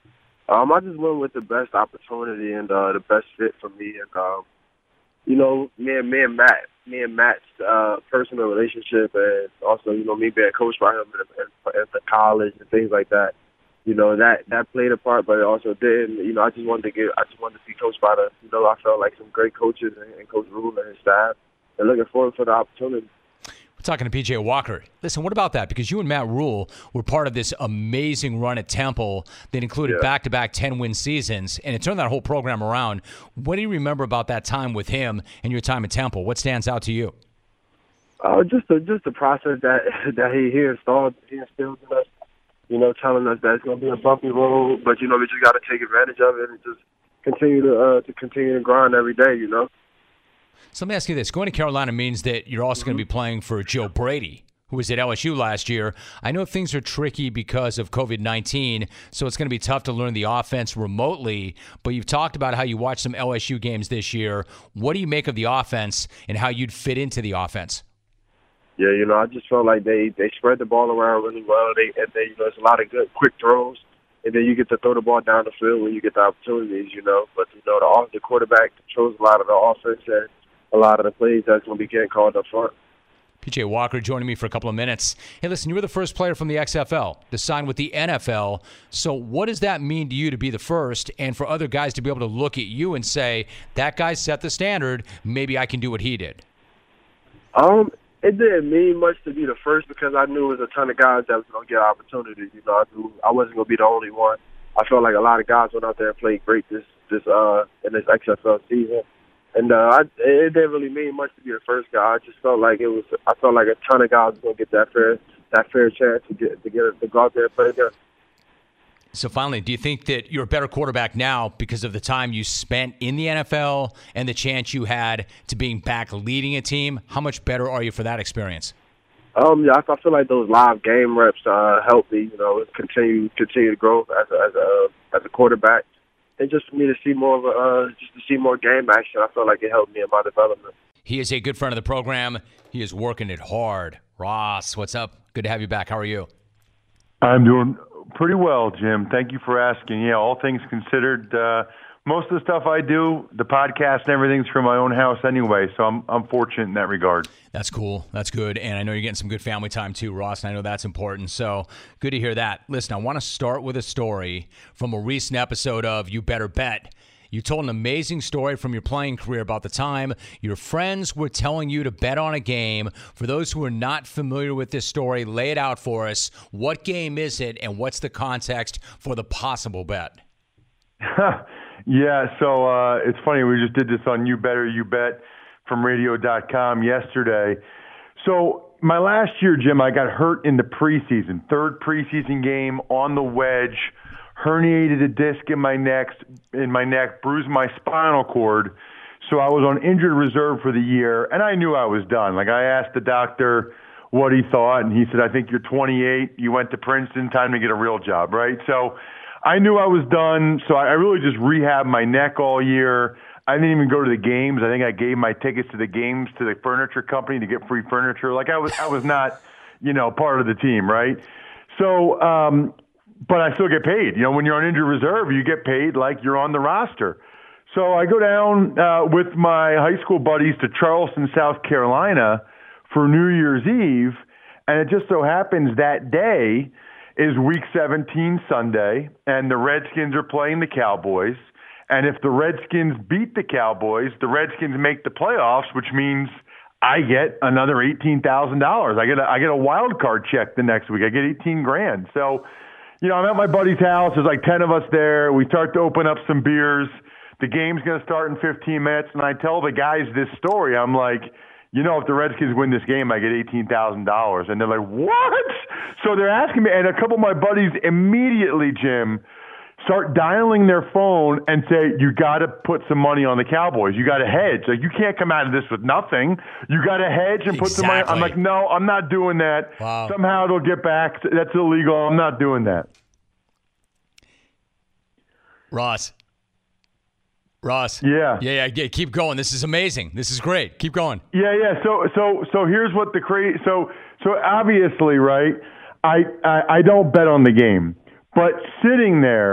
Um, I just went with the best opportunity and uh, the best fit for me. And um, you know, me and me and Matt, me and Matt's uh, personal relationship, and also you know me being coached by him at, at the college and things like that. You know that that played a part, but it also didn't. You know, I just wanted to get, I just wanted to be coached by the. You know, I felt like some great coaches and, and Coach Rule and his staff, and looking forward for the opportunity. We're talking to P J Walker. Listen, what about that? Because you and Matt Rule were part of this amazing run at Temple that included Yeah. back-to-back ten-win seasons, and it turned that whole program around. What do you remember about that time with him and your time at Temple? What stands out to you? Uh, just the just the process that that he he installed, he instilled in us. You know, telling us that it's going to be a bumpy road, but you know we just got to take advantage of it and just continue to uh, to continue to grind every day. You know. So let me ask you this. Going to Carolina means that you're also going to be playing for Joe Brady, who was at L S U last year. I know things are tricky because of COVID nineteen, so it's going to be tough to learn the offense remotely, but you've talked about how you watched some L S U games this year. What do you make of the offense and how you'd fit into the offense? Yeah, you know, I just felt like they, they spread the ball around really well. They and they, you know, it's a lot of good quick throws, and then you get to throw the ball down the field when you get the opportunities, you know. But you know, the off the quarterback controls a lot of the offense and a lot of the plays that's going to be getting called up front. P J Walker joining me for a couple of minutes. Hey, listen, you were the first player from the X F L to sign with the N F L. So what does that mean to you to be the first and for other guys to be able to look at you and say, that guy set the standard, maybe I can do what he did? Um, it didn't mean much to be the first because I knew there was a ton of guys that was going to get opportunities. You know, I knew I wasn't going to be the only one. I felt like a lot of guys went out there and played great this this uh in this X F L season. And uh, I, it didn't really mean much to be the first guy. I just felt like it was. I felt like a ton of guys were gonna get that fair, that fair chance to get to get to go out there and play again. So finally, do you think that you're a better quarterback now because of the time you spent in the N F L and the chance you had to being back leading a team? How much better are you for that experience? Um, yeah, I, I feel like those live game reps uh, help me. You know, continue continue to grow as a, as a as a quarterback. And just for me to see more of a, uh, just to see more game action, I feel like it helped me in my development. He is a good friend of the program. He is working it hard. Ross, what's up? Good to have you back. How are you? I'm doing pretty well, Jim. Thank you for asking. Yeah, all things considered, uh, most of the stuff I do, the podcast and everything's from my own house anyway, so I'm I'm fortunate in that regard. That's cool. That's good. And I know you're getting some good family time too, Ross, and I know that's important. So good to hear that. Listen, I want to start with a story from a recent episode of You Better Bet. You told an amazing story from your playing career about the time your friends were telling you to bet on a game. For those who are not familiar with this story, lay it out for us. What game is it, and what's the context for the possible bet? Yeah, so uh, it's funny. We just did this on You Better You Bet from radio dot com yesterday. So my last year, Jim, I got hurt in the preseason, third preseason game on the wedge, herniated a disc in my neck, in my neck, bruised my spinal cord. So I was on injured reserve for the year, and I knew I was done. Like, I asked the doctor what he thought, and he said, I think you're twenty-eight, you went to Princeton, time to get a real job, right? So I knew I was done, so I really just rehabbed my neck all year. I didn't even go to the games. I think I gave my tickets to the games to the furniture company to get free furniture. Like, I was I was not, you know, part of the team, right? So, um, but I still get paid. You know, when you're on injured reserve, you get paid like you're on the roster. So I go down uh, with my high school buddies to Charleston, South Carolina for New Year's Eve, and it just so happens that day is Week seventeen Sunday, and the Redskins are playing the Cowboys. And if the Redskins beat the Cowboys, the Redskins make the playoffs, which means I get another eighteen thousand dollars. I get a, I get a wild card check the next week. I get eighteen grand. So, you know, I'm at my buddy's house. There's like ten of us there. We start to open up some beers. The game's going to start in fifteen minutes, and I tell the guys this story. I'm like, you know, if the Redskins win this game, I get eighteen thousand dollars. And they're like, what? So they're asking me, and a couple of my buddies immediately, Jim, start dialing their phone and say, you got to put some money on the Cowboys. You got to hedge. Like, you can't come out of this with nothing. You got to hedge and put some money. I'm like, no, I'm not doing that. Wow. Somehow it'll get back. That's illegal. I'm not doing that. Ross. Ross. Yeah. Yeah, yeah, yeah. Keep going. This is amazing. This is great. Keep going. Yeah, yeah. So, so, so here's what the crazy. So, so obviously, right? I, I, I don't bet on the game, but sitting there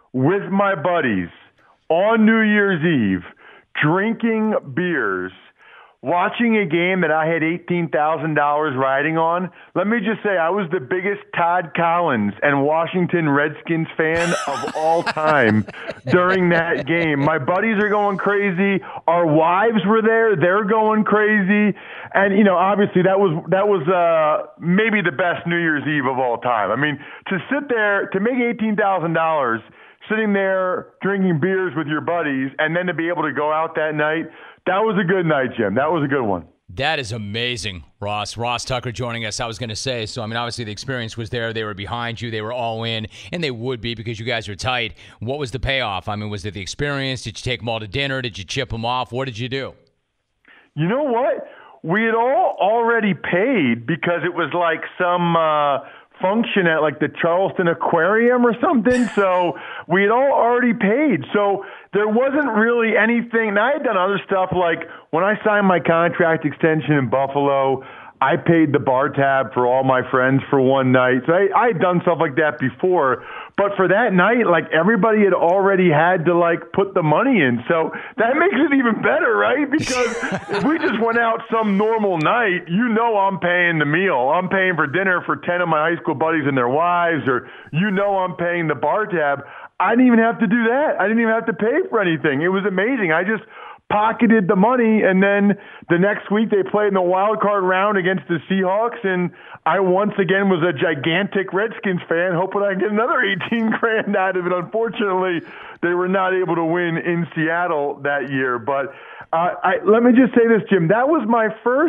with my buddies on New Year's Eve, drinking beers, watching a game that I had eighteen thousand dollars riding on. Let me just say, I was the biggest Todd Collins and Washington Redskins fan of all time during that game. My buddies are going crazy. Our wives were there. They're going crazy. And, you know, obviously that was that was uh, maybe the best New Year's Eve of all time. I mean, to sit there, to make eighteen thousand dollars, sitting there drinking beers with your buddies, and then to be able to go out that night, that was a good night, Jim. That was a good one. That is amazing, Ross. Ross Tucker joining us. I was going to say, so, I mean, obviously the experience was there. They were behind you. They were all in, and they would be because you guys are tight. What was the payoff? I mean, was it the experience? Did you take them all to dinner? Did you chip them off? What did you do? You know what? We had all already paid because it was like some uh, function at like the Charleston Aquarium or something. So we had all already paid. So there wasn't really anything. And I had done other stuff, like when I signed my contract extension in Buffalo, I paid the bar tab for all my friends for one night. So I, I had done stuff like that before. But for that night, like, everybody had already had to, like, put the money in. So that makes it even better, right? Because if we just went out some normal night, you know I'm paying the meal. I'm paying for dinner for ten of my high school buddies and their wives, or you know I'm paying the bar tab. I didn't even have to do that. I didn't even have to pay for anything. It was amazing. I just pocketed the money, and then the next week they played in the wild card round against the Seahawks, and I once again was a gigantic Redskins fan, hoping I get another eighteen grand out of it. Unfortunately, they were not able to win in Seattle that year. But uh, I, let me just say this, Jim. That was my first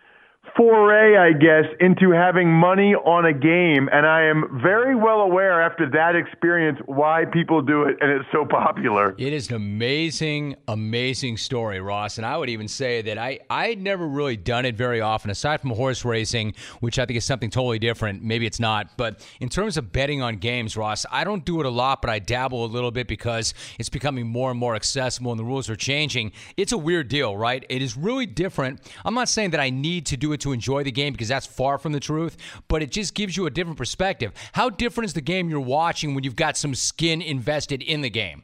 foray, I guess, into having money on a game, and I am very well aware after that experience why people do it, and it's so popular. It is an amazing, amazing story, Ross, and I would even say that I I never really done it very often, aside from horse racing, which I think is something totally different. Maybe it's not, but in terms of betting on games, Ross, I don't do it a lot, but I dabble a little bit because it's becoming more and more accessible and the rules are changing. It's a weird deal, right? It is really different. I'm not saying that I need to do it to enjoy the game because that's far from the truth, but it just gives you a different perspective. How different is the game you're watching when you've got some skin invested in the game?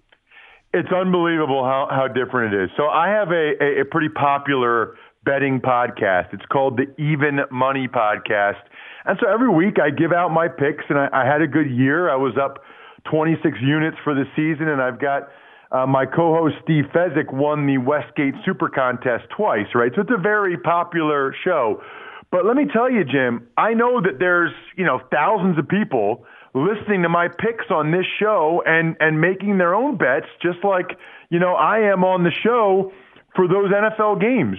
It's unbelievable how, how different it is. So I have a, a, a pretty popular betting podcast. It's called the Even Money Podcast. And so every week I give out my picks, and I, I had a good year. I was up twenty-six units for the season, and I've got Uh, my co-host Steve Fezzik won the Westgate Super Contest twice, right? So it's a very popular show. But let me tell you, Jim, I know that there's, you know, thousands of people listening to my picks on this show and, and making their own bets, just like, you know, I am on the show for those N F L games.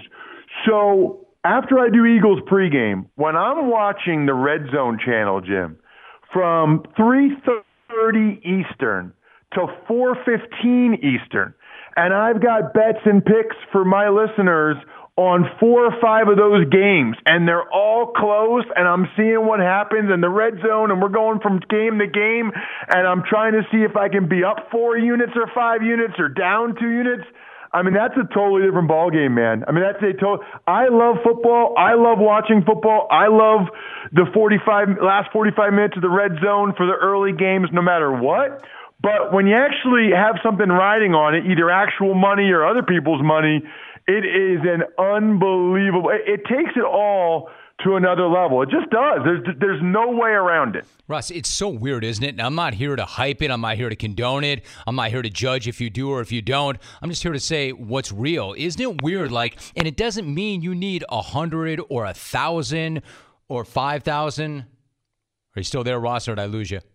So after I do Eagles pregame, when I'm watching the Red Zone channel, Jim, from three thirty Eastern to four fifteen Eastern, and I've got bets and picks for my listeners on four or five of those games, and they're all close, and I'm seeing what happens in the red zone, and we're going from game to game, and I'm trying to see if I can be up four units or five units or down two units. I mean, that's a totally different ballgame, man. I mean, that's a total. I love football. I love watching football. I love the forty-five last forty-five minutes of the red zone for the early games, no matter what. But when you actually have something riding on it, either actual money or other people's money, it is an unbelievable. It, it takes it all to another level. It just does. There's there's no way around it. Russ, it's so weird, isn't it? And I'm not here to hype it. I'm not here to condone it. I'm not here to judge if you do or if you don't. I'm just here to say what's real. Isn't it weird? Like, and it doesn't mean you need a hundred or a thousand or five thousand. Are you still there, Ross, or did I lose you?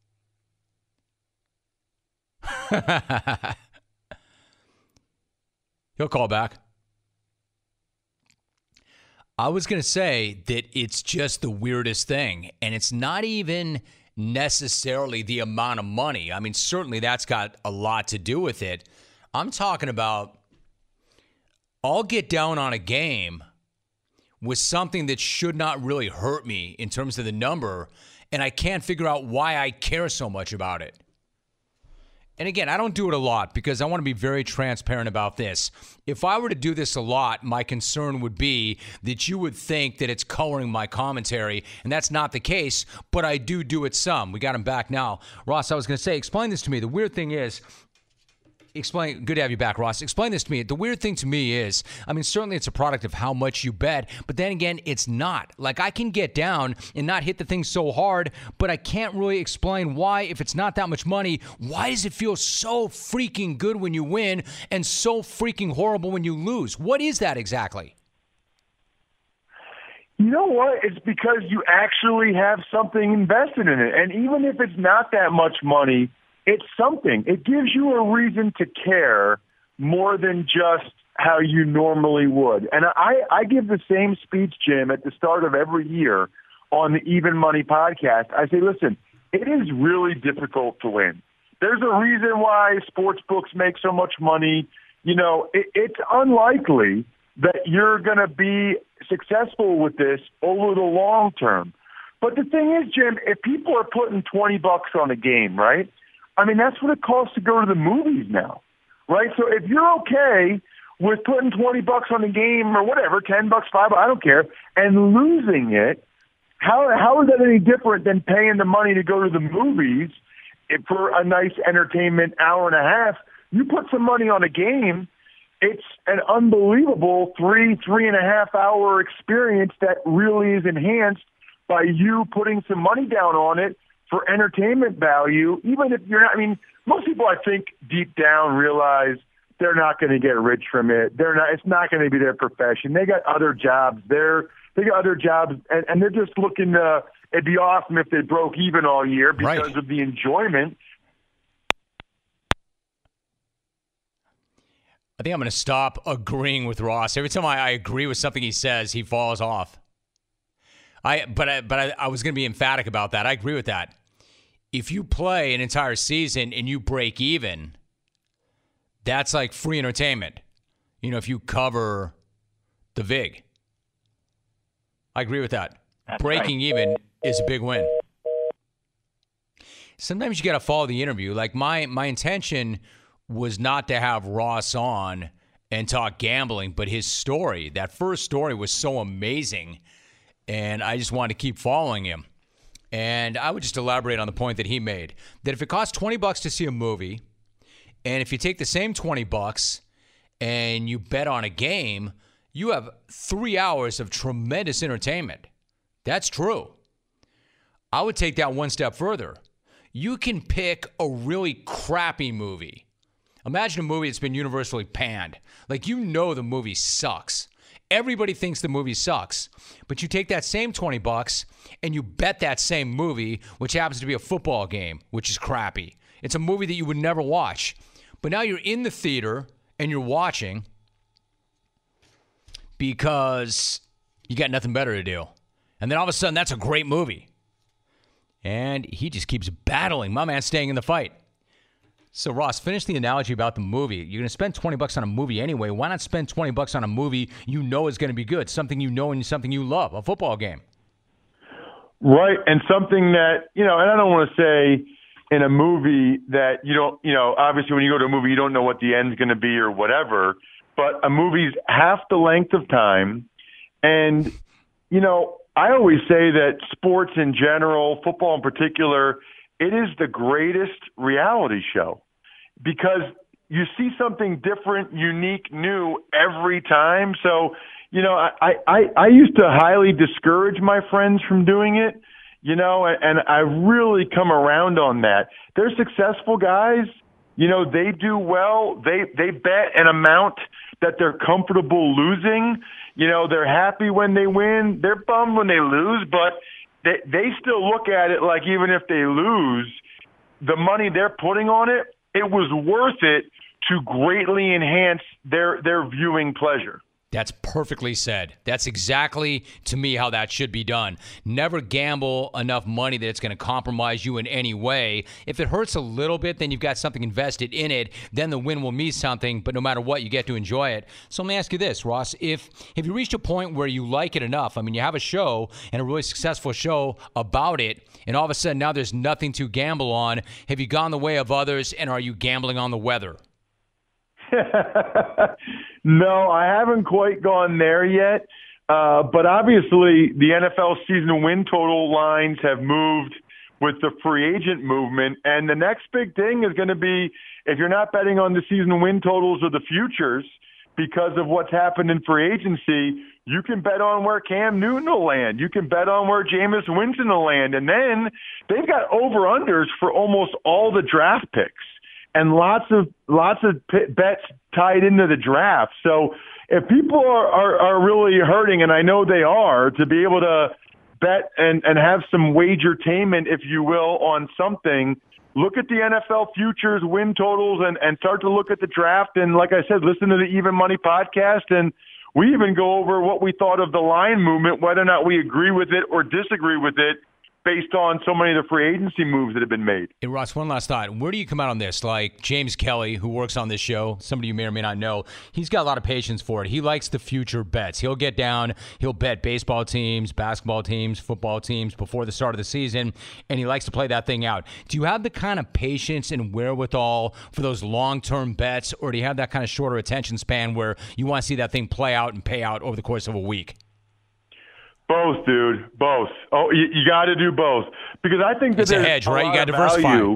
He'll call back. I was going to say that it's just the weirdest thing, and it's not even necessarily the amount of money. I mean, certainly that's got a lot to do with it. I'm talking about I'll get down on a game with something that should not really hurt me in terms of the number, and I can't figure out why I care so much about it. and again, I don't do it a lot because I want to be very transparent about this. If I were to do this a lot, my concern would be that you would think that it's coloring my commentary, and that's not the case, but I do do it some. We got him back now. Ross, I was going to say, explain this to me. The weird thing is, Explain. Good to have you back, Ross. Explain this to me. The weird thing to me is, I mean, certainly it's a product of how much you bet, but then again, it's not. Like, I can get down and not hit the thing so hard, but I can't really explain why, if it's not that much money, why does it feel so freaking good when you win and so freaking horrible when you lose? What is that exactly? You know what? It's because you actually have something invested in it. And even if it's not that much money, it's something. It gives you a reason to care more than just how you normally would. And I, I give the same speech, Jim, at the start of every year on the Even Money podcast. I say, listen, it is really difficult to win. There's a reason why sports books make so much money. You know, it, it's unlikely that you're going to be successful with this over the long term. But the thing is, Jim, if people are putting twenty bucks on a game, right? I mean, that's what it costs to go to the movies now, right? So if you're okay with putting twenty bucks on the game or whatever, ten bucks, five bucks, I don't care, and losing it, how how is that any different than paying the money to go to the movies for a nice entertainment hour and a half? You put some money on a game, it's an unbelievable three, three and a half hour experience that really is enhanced by you putting some money down on it for entertainment value, even if you're not, I mean, most people I think deep down realize they're not going to get rich from it. They're not, it's not going to be their profession. They got other jobs. They're, they got other jobs and, and they're just looking to, it'd be awesome if they broke even all year because right. of the enjoyment. I think I'm going to stop agreeing with Ross. Every time I, I agree with something he says, he falls off. I, but I, but I, I was going to be emphatic about that. I agree with that. If you play an entire season and you break even, that's like free entertainment. You know, if you cover the vig. I agree with that. That's Breaking right. even is a big win. Sometimes you got to follow the interview. Like my my intention was not to have Ross on and talk gambling, but his story, that first story was so amazing, and I just wanted to keep following him. And I would just elaborate on the point that he made, that if it costs twenty bucks to see a movie, and if you take the same twenty bucks and you bet on a game, you have three hours of tremendous entertainment. That's true. I would take that one step further. You can pick a really crappy movie. Imagine a movie that's been universally panned. Like, you know the movie sucks. Everybody thinks the movie sucks. But you take that same twenty bucks and you bet that same movie, which happens to be a football game, which is crappy. It's a movie that you would never watch. But now you're in the theater and you're watching because you got nothing better to do. And then all of a sudden, that's a great movie. And he just keeps battling. My man's staying in the fight. So, Ross, finish the analogy about the movie. You're going to spend twenty bucks on a movie anyway. Why not spend twenty bucks on a movie you know is going to be good, something you know and something you love, a football game? Right, and something that, you know, and I don't want to say in a movie that you don't, you know, obviously when you go to a movie, you don't know what the end's going to be or whatever, but a movie's half the length of time. And, you know, I always say that sports in general, football in particular, it is the greatest reality show because you see something different, unique, new every time. So, you know, I, I, I used to highly discourage my friends from doing it, you know, and I've really come around on that. They're successful guys. You know, they do well. They, they bet an amount that they're comfortable losing. You know, they're happy when they win. They're bummed when they lose, but They they still look at it like even if they lose, the money they're putting on it, it was worth it to greatly enhance their, their viewing pleasure. That's perfectly said. That's exactly, to me, how that should be done. Never gamble enough money that it's going to compromise you in any way. If it hurts a little bit, then you've got something invested in it. Then the win will mean something, but no matter what, you get to enjoy it. So let me ask you this, Ross. If, if you reached a point where you like it enough, I mean, you have a show and a really successful show about it, and all of a sudden now there's nothing to gamble on, have you gone the way of others, and are you gambling on the weather? No, I haven't quite gone there yet. Uh, but obviously, the N F L season win total lines have moved with the free agent movement. And the next big thing is going to be, if you're not betting on the season win totals or the futures because of what's happened in free agency, you can bet on where Cam Newton will land. You can bet on where Jameis Winston will land. And then they've got over-unders for almost all the draft picks. And lots of lots of bets tied into the draft. So if people are, are, are really hurting, and I know they are, to be able to bet and, and have some wagertainment, if you will, on something, look at the N F L futures win totals and, and start to look at the draft. And like I said, listen to the Even Money podcast. And we even go over what we thought of the line movement, whether or not we agree with it or disagree with it, based on so many of the free agency moves that have been made. Hey, Ross, one last thought. Where do you come out on this? Like James Kelly, who works on this show, somebody you may or may not know, he's got a lot of patience for it. He likes the future bets. He'll get down, he'll bet baseball teams, basketball teams, football teams before the start of the season, and he likes to play that thing out. Do you have the kind of patience and wherewithal for those long-term bets, or do you have that kind of shorter attention span where you want to see that thing play out and pay out over the course of a week? Both, dude. Both. Oh, you, you got to do both, because I think that it's a there's hedge, a right? lot You got to of diversify value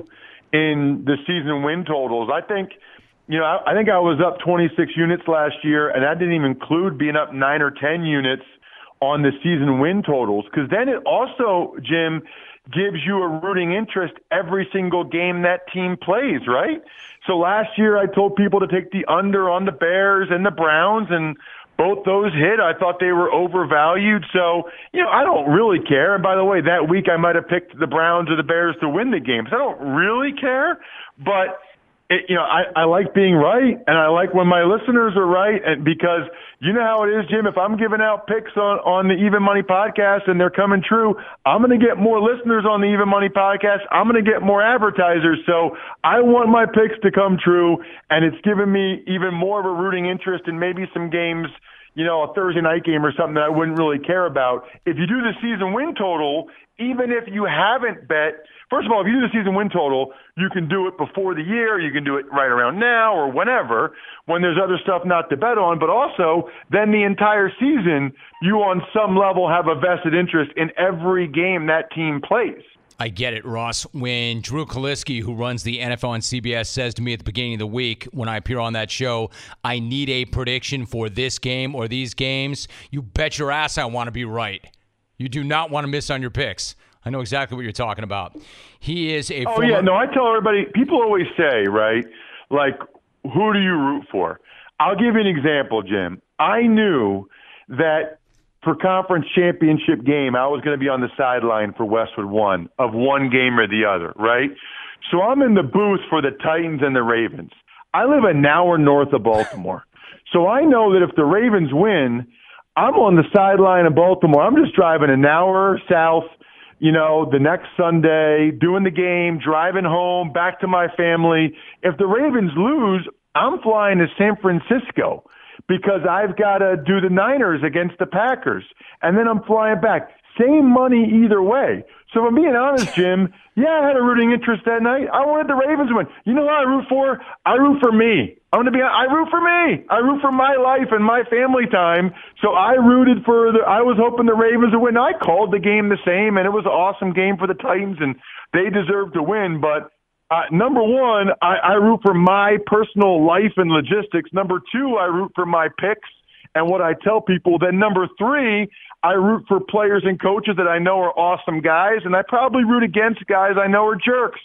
in the season win totals. I think, you know, I, I think I was up twenty-six units last year, and that didn't even include being up nine or ten units on the season win totals, because then it also, Jim, gives you a rooting interest every single game that team plays, right? So last year I told people to take the under on the Bears and the Browns, and both those hit. I thought they were overvalued. So, you know, I don't really care. And by the way, that week I might have picked the Browns or the Bears to win the game. So I don't really care. But, it, you know, I, I like being right, and I like when my listeners are right, and because you know how it is, Jim, if I'm giving out picks on, on the Even Money podcast and they're coming true, I'm going to get more listeners on the Even Money podcast. I'm going to get more advertisers. So I want my picks to come true, and it's given me even more of a rooting interest in maybe some games, you know, a Thursday night game or something that I wouldn't really care about. If you do the season win total, even if you haven't bet, first of all, if you do the season win total, you can do it before the year, you can do it right around now or whenever, when there's other stuff not to bet on, but also then the entire season, you on some level have a vested interest in every game that team plays. I get it, Ross. When Drew Kaliski, who runs the N F L on C B S, says to me at the beginning of the week when I appear on that show, I need a prediction for this game or these games, you bet your ass I want to be right. You do not want to miss on your picks. I know exactly what you're talking about. He is a Oh, former- yeah. No, I tell everybody, people always say, right, like, who do you root for? I'll give you an example, Jim. I knew that for conference championship game, I was going to be on the sideline for Westwood One of one game or the other, right? So I'm in the booth for the Titans and the Ravens. I live an hour north of Baltimore. So I know that if the Ravens win, I'm on the sideline of Baltimore. I'm just driving an hour south, you know, the next Sunday, doing the game, driving home, back to my family. If the Ravens lose, I'm flying to San Francisco, because I've got to do the Niners against the Packers, and then I'm flying back. Same money either way. So if I'm being honest, Jim, yeah, I had a rooting interest that night. I wanted the Ravens to win. You know what I root for? I root for me. I'm going to be. I root for me. I root for my life and my family time. So I rooted for the. I was hoping the Ravens would win. I called the game the same, and it was an awesome game for the Titans, and they deserved to win. But Uh, number one, I, I root for my personal life and logistics. Number two, I root for my picks and what I tell people. Then number three, I root for players and coaches that I know are awesome guys, and I probably root against guys I know are jerks.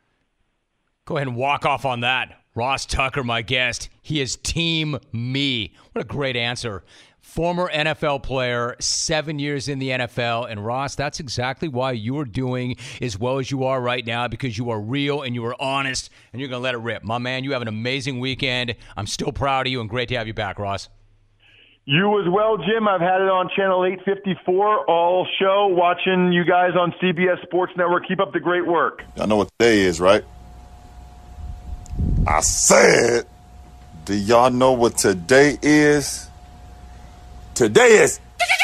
Go ahead and walk off on that. Ross Tucker, my guest. He is Team Me. What a great answer. Former N F L player, seven years in the N F L. And Ross, that's exactly why you are doing as well as you are right now, because you are real and you are honest and you're going to let it rip. My man, you have an amazing weekend. I'm still proud of you and great to have you back, Ross. You as well, Jim. I've had it on Channel eight fifty-four all show, watching you guys on C B S Sports Network. Keep up the great work. I know what today is, right? I said, do y'all know what today is? Today is...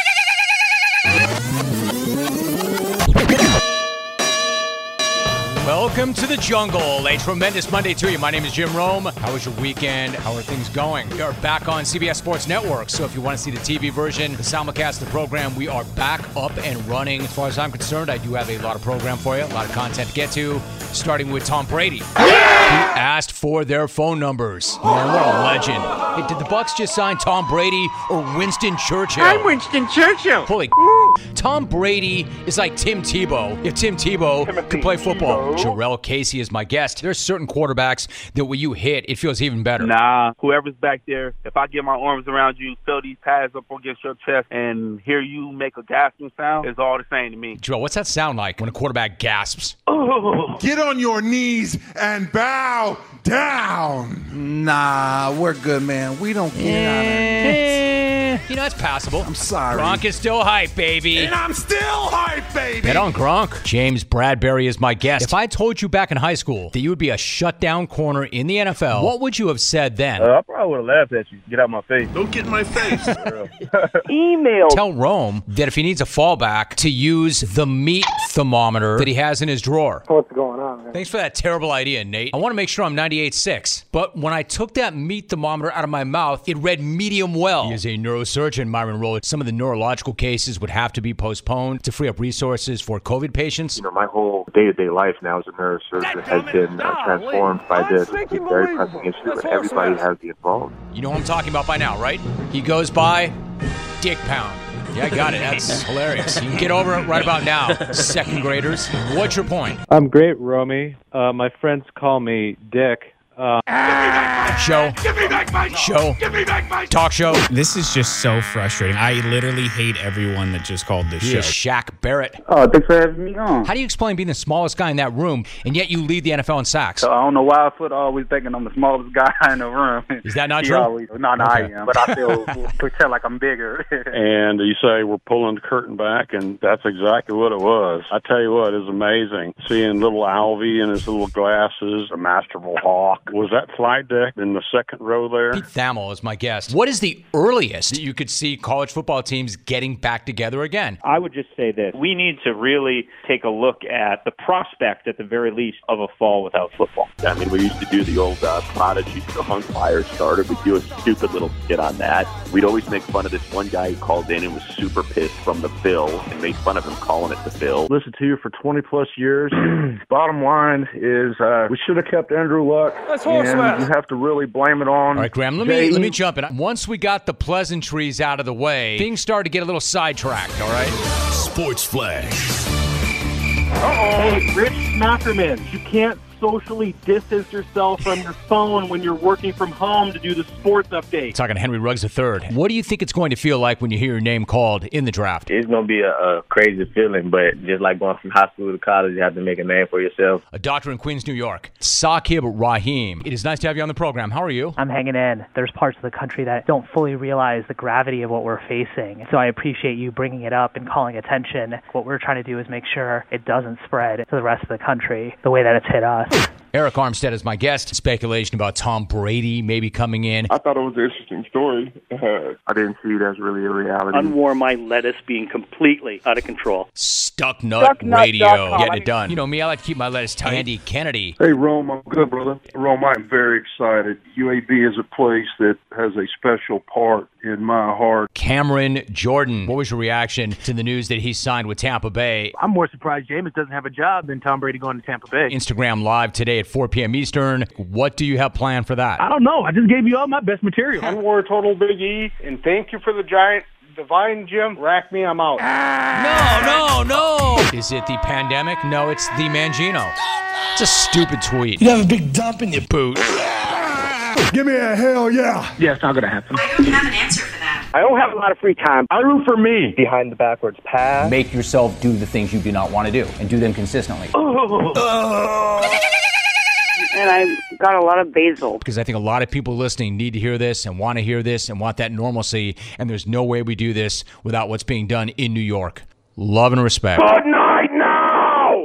Welcome to the jungle. A tremendous Monday to you. My name is Jim Rome. How was your weekend? How are things going? We are back on C B S Sports Network, so if you want to see the T V version, the simulcast, the program, we are back up and running. As far as I'm concerned, I do have a lot of program for you, a lot of content to get to, starting with Tom Brady. He asked for their phone numbers. Man, what a legend. Hey, did the Bucs just sign Tom Brady or Winston Churchill? I'm Winston Churchill. Holy Tom Brady is like Tim Tebow. If Tim Tebow Timothy could play football. Tebow. Jarrell Casey is my guest. There's certain quarterbacks that when you hit, it feels even better. Nah, whoever's back there, if I get my arms around you, feel these pads up against your chest, and hear you make a gasping sound, it's all the same to me. Jarrell, what's that sound like when a quarterback gasps? Oh. Get on your knees and bow down. Nah, we're good, man. We don't get eh, on our You know, it's passable. I'm sorry. Gronk is still hype, baby. And I'm still hype, baby. Bet on Gronk. James Bradberry is my guest. If I told you back in high school that you would be a shutdown corner in the N F L, what would you have said then? Uh, I probably would have laughed at you. Get out of my face. Don't get in my face. Email. Tell Rome that if he needs a fallback, to use the meat thermometer that he has in his drawer. What's going on, man? Thanks for that terrible idea, Nate. I want to make sure I'm ninety-eight point six. But when I took that meat thermometer out of my mouth, it read medium well. He is a neurosurgeon, Myron Rolle. Some of the neurological cases would have to be postponed to free up resources for COVID patients. You know, my whole day-to-day life now as a neurosurgeon has been uh, transformed by this. It's a very pressing issue, and everybody has to get involved. You know what I'm talking about by now, right? He goes by Dick Pound. Yeah, I got it. That's hilarious. You can get over it right about now, second graders. What's your point? I'm great, Romy. Uh, my friends call me Dick. Uh, show. Give me back my show. Give me back my talk show. This is just so frustrating. I literally hate everyone that just called this he show. Is Shaq Barrett. Oh, thanks for having me on. How do you explain being the smallest guy in that room, and yet you lead the N F L in sacks? So I don't know why I put always thinking I'm the smallest guy in the room. Is that not he true? Always, no, no, okay. I am. But I feel pretend like I'm bigger. And you say we're pulling the curtain back, and that's exactly what it was. I tell you what, it was amazing. Seeing little Alvy in his little glasses, a masterful hawk. Was that flight deck in the second row there? Pete Thamel is my guest. What is the earliest that you could see college football teams getting back together again? I would just say this. We need to really take a look at the prospect, at the very least, of a fall without football. I mean, we used to do the old uh, Prodigy on Fire starter. We'd do a stupid little skit on that. We'd always make fun of this one guy who called in and was super pissed from the Bill and made fun of him calling it the Bill. Listen to you for twenty plus years. Bottom line is uh, we should have kept Andrew Luck. That's horse and you have to really blame it on. All right, Graham, let me, let me jump in. Once we got the pleasantries out of the way, things started to get a little sidetracked, all right? Sports Flash. Uh-oh. Hey, Rich Snackerman, you can't socially distance yourself from your phone when you're working from home to do the sports update. Talking to Henry Ruggs the third. What do you think it's going to feel like when you hear your name called in the draft? It's going to be a, a crazy feeling, but just like going from high school to college, you have to make a name for yourself. A doctor in Queens, New York, Saqib Rahim. It is nice to have you on the program. How are you? I'm hanging in. There's parts of the country that don't fully realize the gravity of what we're facing. So I appreciate you bringing it up and calling attention. What we're trying to do is make sure it doesn't spread to the rest of the country the way that it's hit us. Eric Armstead is my guest. Speculation about Tom Brady maybe coming in. I thought it was an interesting story. Uh, I didn't see it as really a reality. Unwarm my lettuce being completely out of control. Stuck Nut Stuck Radio. Nut Getting it done. You know me, I like to keep my lettuce tight. Andy Kennedy. Hey, Rome, I'm good, brother. Rome, I'm very excited. U A B is a place that has a special part in my heart. Cameron Jordan. What was your reaction to the news that he signed with Tampa Bay? I'm more surprised Jameis doesn't have a job than Tom Brady going to Tampa Bay. Instagram Live today at four p.m. Eastern. What do you have planned for that? I don't know. I just gave you all my best material. I'm War Total Big E, and thank you for the giant divine Jim. Rack me, I'm out. No, no, no. Is it the pandemic? No, it's the Mangino. It's a stupid tweet. You have a big dump in your boot. Give me a hell yeah. Yeah, it's not going to happen. I don't have an answer for that. I don't have a lot of free time. I root for me. Behind the backwards pass. Make yourself do the things you do not want to do and do them consistently. Oh. and I got a lot of basil. Because I think a lot of people listening need to hear this and want to hear this and want that normalcy, and there's no way we do this without what's being done in New York. Love and respect. Good night now!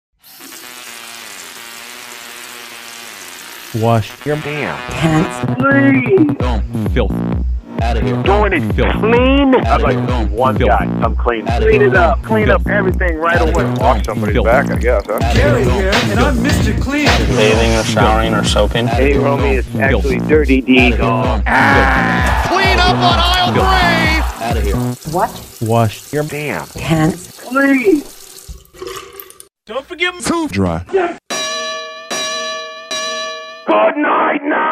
Wash your damn hands, please. Boom. Filth. Out of here. Doing it Filth. clean. I'd like to see one guy come clean. Clean it up. Clean up everything right away. Wash somebody's Filth. back, I guess, huh? Gary here, and I'm Mister Clean. Bathing or showering or soaking. Hey, Romy, it's actually Dirty D, dog. Clean up on aisle three. Out of here. What? Wash Your damn Hands. please. Don't forget Too dry. Good night now.